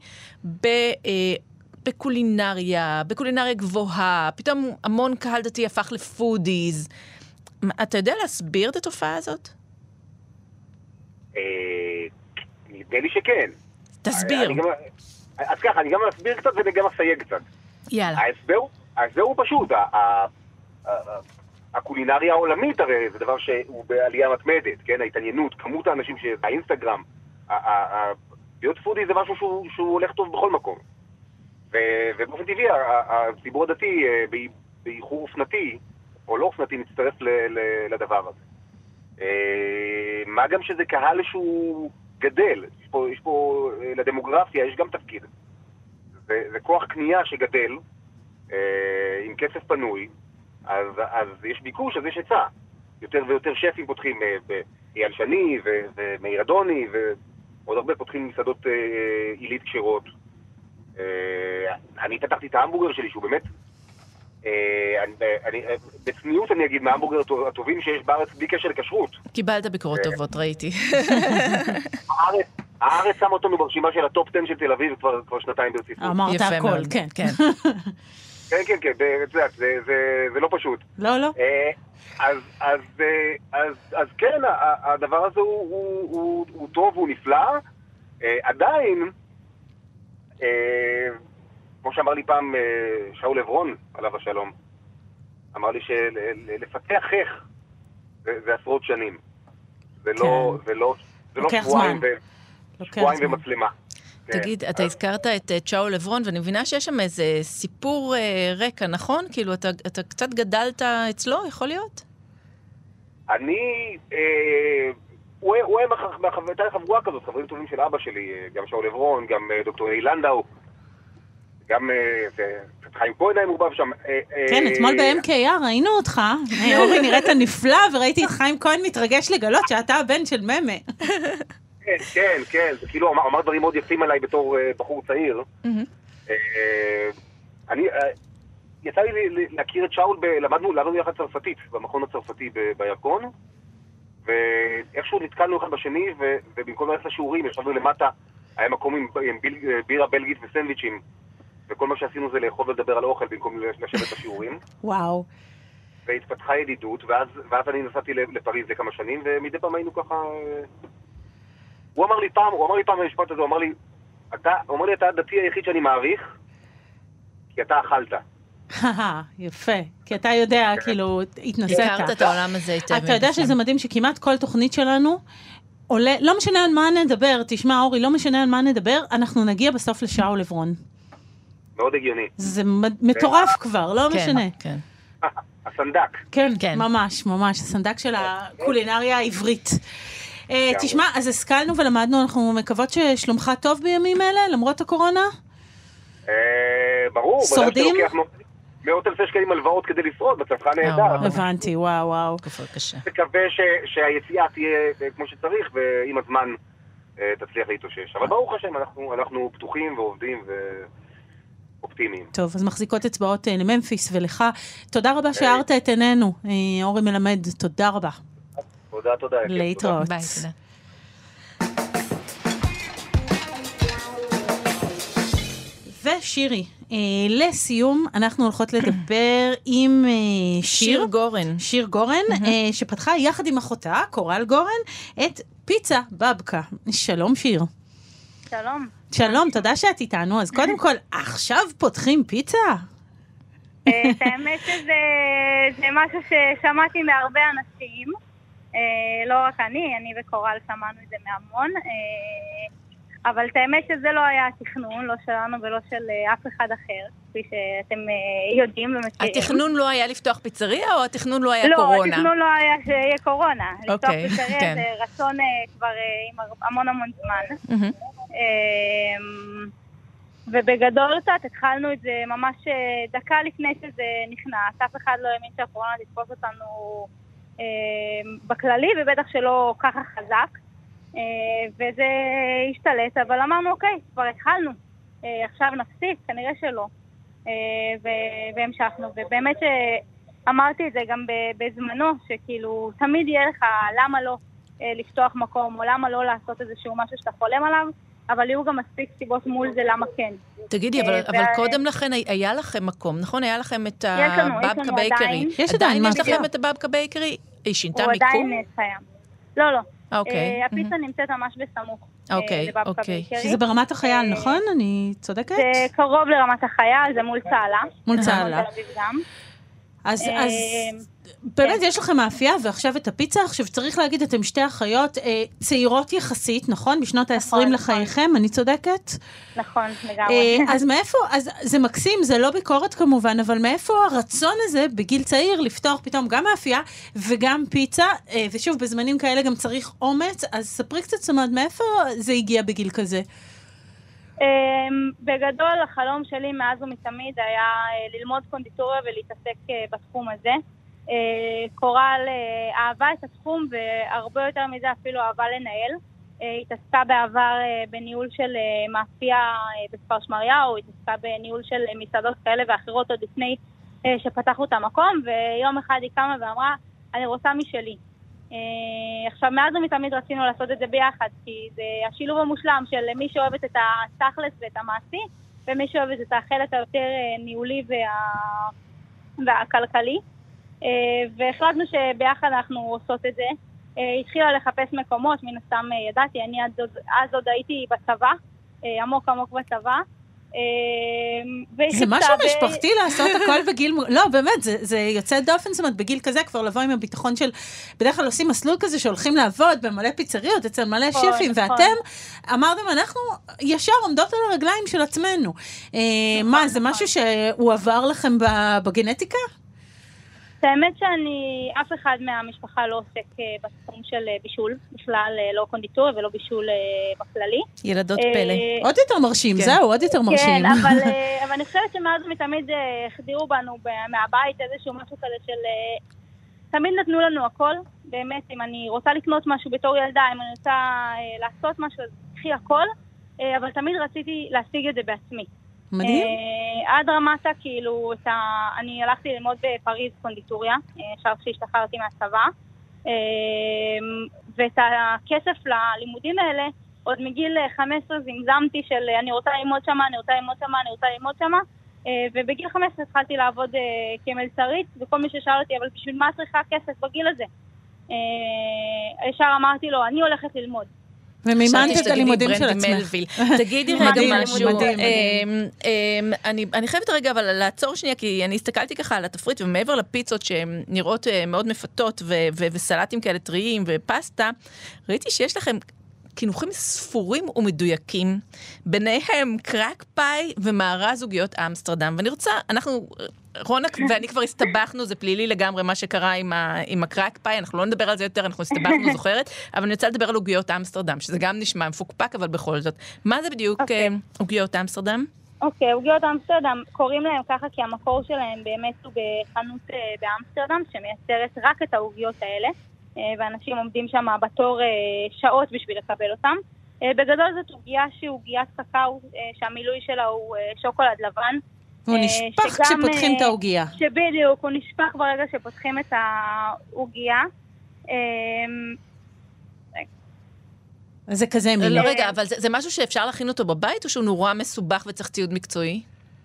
בקולינריה, בקולינריה גבוהה, פתאום המון קהל דתי הפך לפודיז. אתה יודע להסביר את התופעה הזאת? נדמה לי שכן. תסביר. אז ככה, אני גם אסביר קצת ואני גם אסייג קצת. יאללה. ההסבר הוא אז זהו פשוט, הקולינריה העולמית הרי זה דבר שהוא בעלייה מתמדת, כן? ההתעניינות, כמות האנשים באינסטגרם, להיות פודי זה משהו שהוא הולך טוב בכל מקום. ובאופן טבעי, הציבור הדתי באיחור אופנתי, או לא אופנתי, מצטרף לדבר הזה. מה גם שזה קהל שהוא גדל, יש פה לדמוגרפיה, יש גם תפקיד. זה כוח קנייה שגדל, עם כסף פנוי, אז, אז יש ביקוש, אז יש היצע. יותר ויותר שפים פותחים באייל שני ומאיר אדוני, ועוד הרבה פותחים מסעדות עילית כשרות. אני פתחתי את ההמבורגר שלי, שהוא באמת, אני, אני, בצניעות אני אגיד, מההמבורגר הטובים שיש בארץ בלי קשר לכשרות. קיבלת ביקורות טובות, ראיתי. הארץ, הארץ שם אותנו ברשימה של הטופ עשר של תל אביב כבר, כבר שנתיים ברציפות. אמרת הכל, כן, כן. כן, כן, כן, זה לא פשוט. לא, לא. אז כן, הדבר הזה הוא טוב, הוא נפלא. עדיין, כמו שאמר לי פעם שאול עברון, עליו השלום, אמר לי שלפתח איך זה עשרות שנים. זה לא שבועיים ומצלמה. תגיד, אתה הזכרת את צ'אול עברון, ואני מבינה שיש שם איזה סיפור רקע, נכון? כאילו, אתה קצת גדלת אצלו, יכול להיות? אני, הוא היה מהחברתה חבורה כזאת, חברים טובים של אבא שלי, גם שאול עברון, גם דוקטור אילנדאו, גם חיים כהן היה מורבב שם. כן, אתמול ב-אם קיי אר ראינו אותך, אורי נראית נפלא, וראיתי את חיים כהן מתרגש לגלות שאתה הבן של ממה. כן, כן, כן, זה כאילו אמר דברים מאוד יפים עליי בתור בחור צעיר. אני, יצא לי להכיר את שאול, למדנו, למדנו יחד צרפתית, במכון הצרפתי בירקון, ואיכשהו נתקלנו אחד בשני, ובמקום ללכת לשיעורים, ישבנו למטה, היה מקום עם בירה בלגית וסנדוויצ'ים, וכל מה שעשינו זה לאכול ולדבר על אוכל במקום לשבת בשיעורים. וואו. והתפתחה ידידות, ואז, ואז אני נסעתי לפריז לכמה שנים, ומדי פעם היינו ככה... הוא אמר לי פעם, הוא אמר לי פעם במשפט הזה, הוא אמר לי, אתה, הוא אמר לי, אתה הדתי היחיד שאני מעריך, כי אתה אכלת. יפה, כי אתה יודע, כאילו, התנסית. הכרת את העולם הזה היטב. אתה יודע שזה מדהים שכמעט כל תוכנית שלנו עולה, לא משנה על מה נדבר, תשמע אורי, לא משנה על מה נדבר, אנחנו נגיע בסוף לשאול לברון. מאוד הגיוני. זה מטורף כבר, לא משנה. כן, כן. הסנדק. כן, ממש, ממש, הסנדק של הקולינריה העברית. תשמע, אז השכלנו ולמדנו, אנחנו מקוות ששלומך טוב בימים אלה, למרות הקורונה? ברור. שורדים? מאות אלפי שקלים הלוואות כדי לשרוד, בצבך נהדר. הבנתי, וואו, וואו. כפר קשה. מקווה שהיציאה תהיה כמו שצריך, ועם הזמן תצליח להתאושש. אבל ברוך השם, אנחנו פתוחים ועובדים ואופטימיים. טוב, אז מחזיקות אצבעות לממפיס ולך. תודה רבה שהארת את עינינו, אורי מלמד, תודה רבה. תודה, תודה. להתראות. ביי, תודה. ושירי, לסיום אנחנו הולכות לדבר עם שיר, שיר גורן. שיר גורן, שפתחה יחד עם אחותה, קורל גורן, את פיצה בבקה. שלום שיר. שלום. שלום, תודה שאת איתנו. אז קודם כל, עכשיו פותחים פיצה? את האמת שזה משהו ששמעתי מהרבה אנשים, לא רק אני, אני וקורל שמענו את זה מהמון, אבל את האמת שזה לא היה התכנון, לא שלנו ולא של אף אחד אחר, כפי שאתם יודעים ומכירים. התכנון לא היה לפתוח פיצריה, או התכנון לא היה קורונה? לא, התכנון לא היה שיהיה קורונה. לפתוח פיצריה זה רצון כבר עם המון המון זמן. ובגדול קצת התחלנו את זה ממש דקה לפני שזה נכנס. אף אחד לא האמין שהקורונה תתפוס אותנו בכללי, ובטח שלא ככה חזק. וזה השתלט, אבל אמרנו, אוקיי, כבר התחלנו, עכשיו נפסיק, כנראה שלא. והמשכנו, ובאמת שאמרתי את זה גם בזמנו, שכאילו תמיד יהיה לך למה לא לפתוח מקום, או למה לא לעשות איזשהו משהו שאתה חולם עליו, אבל יהיו גם מספיק סיבות מול זה למה כן. תגידי, אבל קודם לכן היה לכם מקום, נכון? היה לכם את הבבקה בייקרי. עדיין יש לכם את הבבקה בייקרי? היא שינתה מיקום? הוא עדיין קיים. לא, לא. הפיצה נמצאת ממש בסמוך לבבקה בייקרי. שזה ברמת החייל, נכון? אני צודקת? זה קרוב לרמת החייל, זה מול צהלה. מול צהלה. אז באמת יש לכם מאפייה, ועכשיו את הפיצה. עכשיו צריך להגיד, אתם שתי אחיות צעירות יחסית, נכון? בשנות ה-עשרים לחייכם, אני צודקת? נכון, לגמרי. אז מאיפה, אז זה מקסים, זה לא ביקורת כמובן, אבל מאיפה הרצון הזה בגיל צעיר לפתוח פתאום גם מאפייה וגם פיצה, ושוב, בזמנים כאלה גם צריך אומץ, אז ספרי קצת סמד, מאיפה זה הגיע בגיל כזה? בגדול, החלום שלי מאז ומתמיד היה ללמוד קונדיטוריה ולהתעסק בתחום הזה. קורל אהבה את התחום, והרבה יותר מזה אפילו אהבה לנהל. התעסקה בעבר בניהול של מאפייה בכפר שמריהו, התעסקה בניהול של מסעדות כאלה ואחרות עוד לפני שפתחנו את המקום, ויום אחד היא קמה ואמרה, אני רוצה משלי. עכשיו, מאז ומתמיד רצינו לעשות את זה ביחד, כי זה השילוב המושלם של מי שאוהבת את התכלס ואת המעשי, ומי שאוהבת את החלק היותר ניהולי וה... והכלכלי. והחלטנו שביחד אנחנו עושות את זה. התחילה לחפש מקומות, מן הסתם ידעתי, אני אז עוד הייתי בצבא, עמוק עמוק בצבא. זה משהו משפחתי לעשות הכל בגיל, לא באמת, זה יוצא דופן, זאת אומרת, בגיל כזה כבר לבוא עם הביטחון של, בדרך כלל עושים מסלול כזה שהולכים לעבוד במלא פיצריות, אצל מלא שפים, ואתם אמרתם, אנחנו ישר עומדות על הרגליים של עצמנו. מה, זה משהו שהוא עבר לכם בגנטיקה? האמת שאני, אף אחד מהמשפחה לא עוסק בתחום של בישול, בכלל לא קונדיטוריה ולא בישול בכללי. ילדות פלא. עוד יותר מרשים, זהו, עוד יותר מרשים. כן, אבל אני חושבת שמאז מתמיד החדירו בנו מהבית איזשהו משהו כזה של... תמיד נתנו לנו הכל, באמת, אם אני רוצה לקנות משהו בתור ילדה, אם אני רוצה לעשות משהו, אז קחי הכל, אבל תמיד רציתי להשיג את זה בעצמי. מדהים. עד רמתה, כאילו, אני הלכתי ללמוד בפריז קונדיטוריה, עכשיו שהשתחררתי מהצבא, ואת הכסף ללימודים האלה, עוד מגיל חמש עשרה זמזמתי של אני רוצה ללמוד שמה, אני רוצה ללמוד שמה, אני רוצה ללמוד שמה, ובגיל חמש עשרה התחלתי לעבוד כמלצרית, וכל מי ששאל אותי, אבל בשביל מה צריכה כסף בגיל הזה? ישר אמרתי לו, אני הולכת ללמוד. ומימנת את הלימודים של עצמך. תגידי רגע משהו. אני חייבת רגע אבל לעצור שנייה, כי אני הסתכלתי ככה על התפריט, ומעבר לפיצות שהן נראות מאוד מפתות, וסלטים כאלה טריים ופסטה, ראיתי שיש לכם כינוחים ספורים ומדויקים, ביניהם קרק פאי ומארז עוגיות אמסטרדם. ואני רוצה, אנחנו, רונק ואני כבר הסתבכנו, זה פלילי לגמרי מה שקרה עם, ה, עם הקרק פאי, אנחנו לא נדבר על זה יותר, אנחנו הסתבכנו, זוכרת, אבל אני רוצה לדבר על עוגיות אמסטרדם, שזה גם נשמע מפוקפק, אבל בכל זאת. מה זה בדיוק עוגיות okay. אמסטרדם? אוקיי, עוגיות אמסטרדם, קוראים להם ככה, כי המקור שלהם באמת הוא בחנות באמסטרדם, שמייצרת רק את העוגיות האלה. ואנשים עומדים שם בתור שעות בשביל לקבל אותם. בגדול זאת עוגיה שהיא עוגיית קקאו, שהמילוי שלה הוא שוקולד לבן. הוא נשפך כשפותחים את העוגיה. שבדיוק, הוא נשפך ברגע שפותחים את העוגיה. זה כזה מילה. לא, רגע, אבל זה, זה משהו שאפשר להכין אותו בבית, או שהוא נורא מסובך וצריך ציוד מקצועי?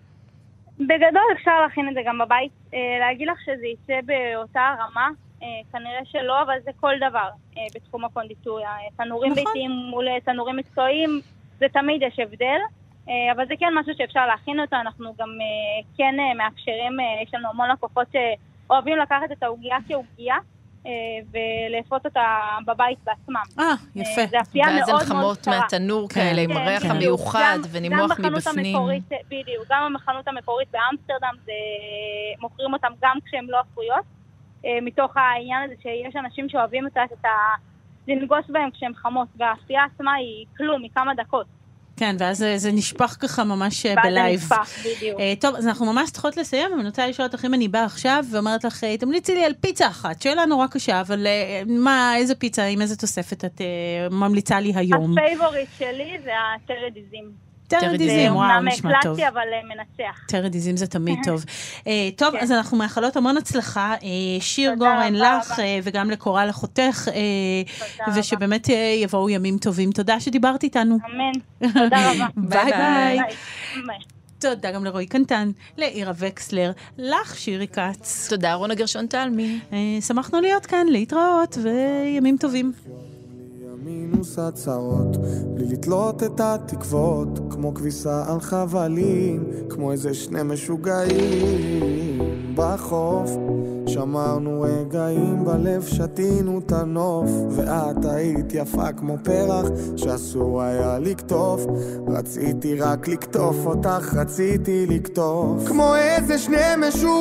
בגדול אפשר להכין את זה גם בבית. להגיד לך שזה יצא באותה רמה, כנראה שלא, אבל זה כל דבר בתחום הקונדיטוריה. תנורים נכון. ביתיים מול תנורים מקצועיים, זה תמיד יש הבדל, אבל זה כן משהו שאפשר להכין אותו. אנחנו גם כן מאפשרים, יש לנו המון לקוחות שאוהבים לקחת את העוגיה כעוגיה, ולאפות אותה בבית בעצמם. אה, יפה. זה אפייה מאוד מאוד קרה. ואז הן חמות מהתנור כאלה, עם הריח המיוחד ונימוח מבפנים. בדיוק, גם המחנות המקורית באמסטרדם, מוכרים אותם גם כשהן לא אפויות, מתוך העניין הזה שיש אנשים שאוהבים את ה... לנגוס בהם כשהם חמות, והאפייה עצמה היא כלום, מכמה דקות. כן, ואז זה, זה נשפך ככה ממש בלייב. ואז זה נשפך, בדיוק. Uh, טוב, אז אנחנו ממש צריכות לסיים, ואני רוצה לשאול אותך אם אני באה עכשיו, ואומרת לך, תמליצי לי על פיצה אחת, שאלה נורא קשה, אבל uh, מה, איזה פיצה, עם איזה תוספת את uh, ממליצה לי היום? הפייבוריט שלי זה הטרדיזים. טרדיזים, וואו, נשמע טוב. קלאסי, אבל מנצח. טרדיזים זה תמיד טוב. טוב, אז אנחנו מאחלות המון הצלחה. שיר גורן לך, וגם לקורל אחותך, ושבאמת יבואו ימים טובים. תודה שדיברת איתנו. אמן. תודה רבה. ביי ביי. תודה גם לרועי קנטן, לאירה וקסלר, לך שירי קץ. תודה רונה גרשון תלמי. שמחנו להיות כאן, להתראות, וימים טובים. מינוס הצעות, בלי לתלות את התקוות, כמו כביסה על חבלים, כמו איזה שני משוגעים בחוף. שמרנו רגעים בלב, שתינו את הנוף, ואת היית יפה כמו פרח שאסור היה לקטוף. רציתי רק לקטוף אותך, רציתי לקטוף, כמו איזה שני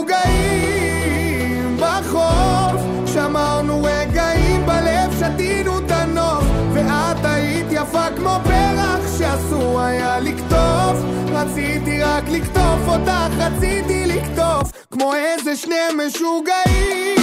משוגעים בחוף. שמרנו רגעים בלב, שתינו את הנוף, ואת היית יפה כמו פרח שאסור היה לקטוף. רציתי רק לקטוף אותך, רציתי לקטוף, כמו איזה שני משוגעים.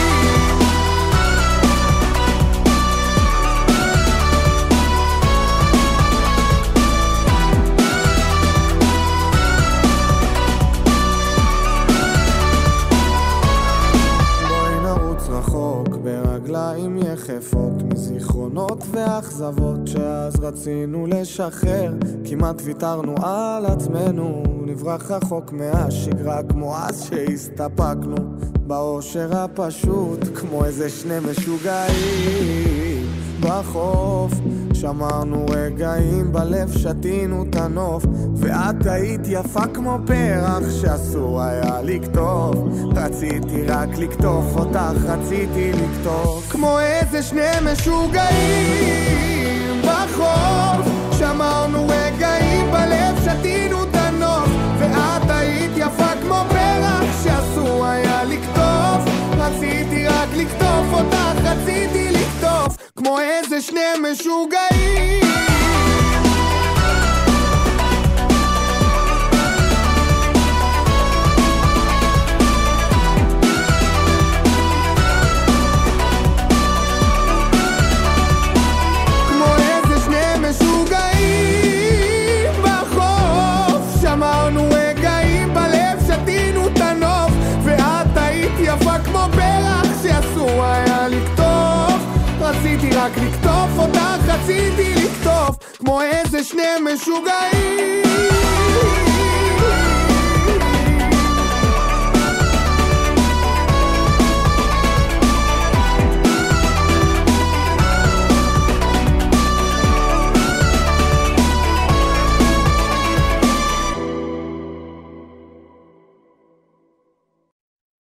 רחוק ברגליים יחפות מזיכרונות ואכזבות שאז רצינו לשחרר, כמעט ויתרנו על עצמנו, נברח רחוק מהשגרה כמו אז שהסתפקנו באושר הפשוט, כמו איזה שני משוגעים בחוף. שמרנו רגעים בלב, שתינו את הנוף, ואת היית יפה כמו פרח שאסור היה לקטוף. רציתי רק לקטוף אותך, רציתי לקטוף, כמו איזה שני משוגעים בחוף. שמרנו רגעים בלב, שתינו את הנוף, ואת היית יפה כמו פרח שאסור היה לקטוף. רציתי רק לקטוף אותך, רציתי לקטוף, כמו איזה שני משוגעים. כמו איזה שני משוגעים בחוף. שמרנו רגעים בלב, שתינו את הנוף, ואת היית יפה כמו פרח שאסור היה לקטוף. רציתי רק לקטוף אותך, רציתי לקטוף, כמו איזה שני משוגעים.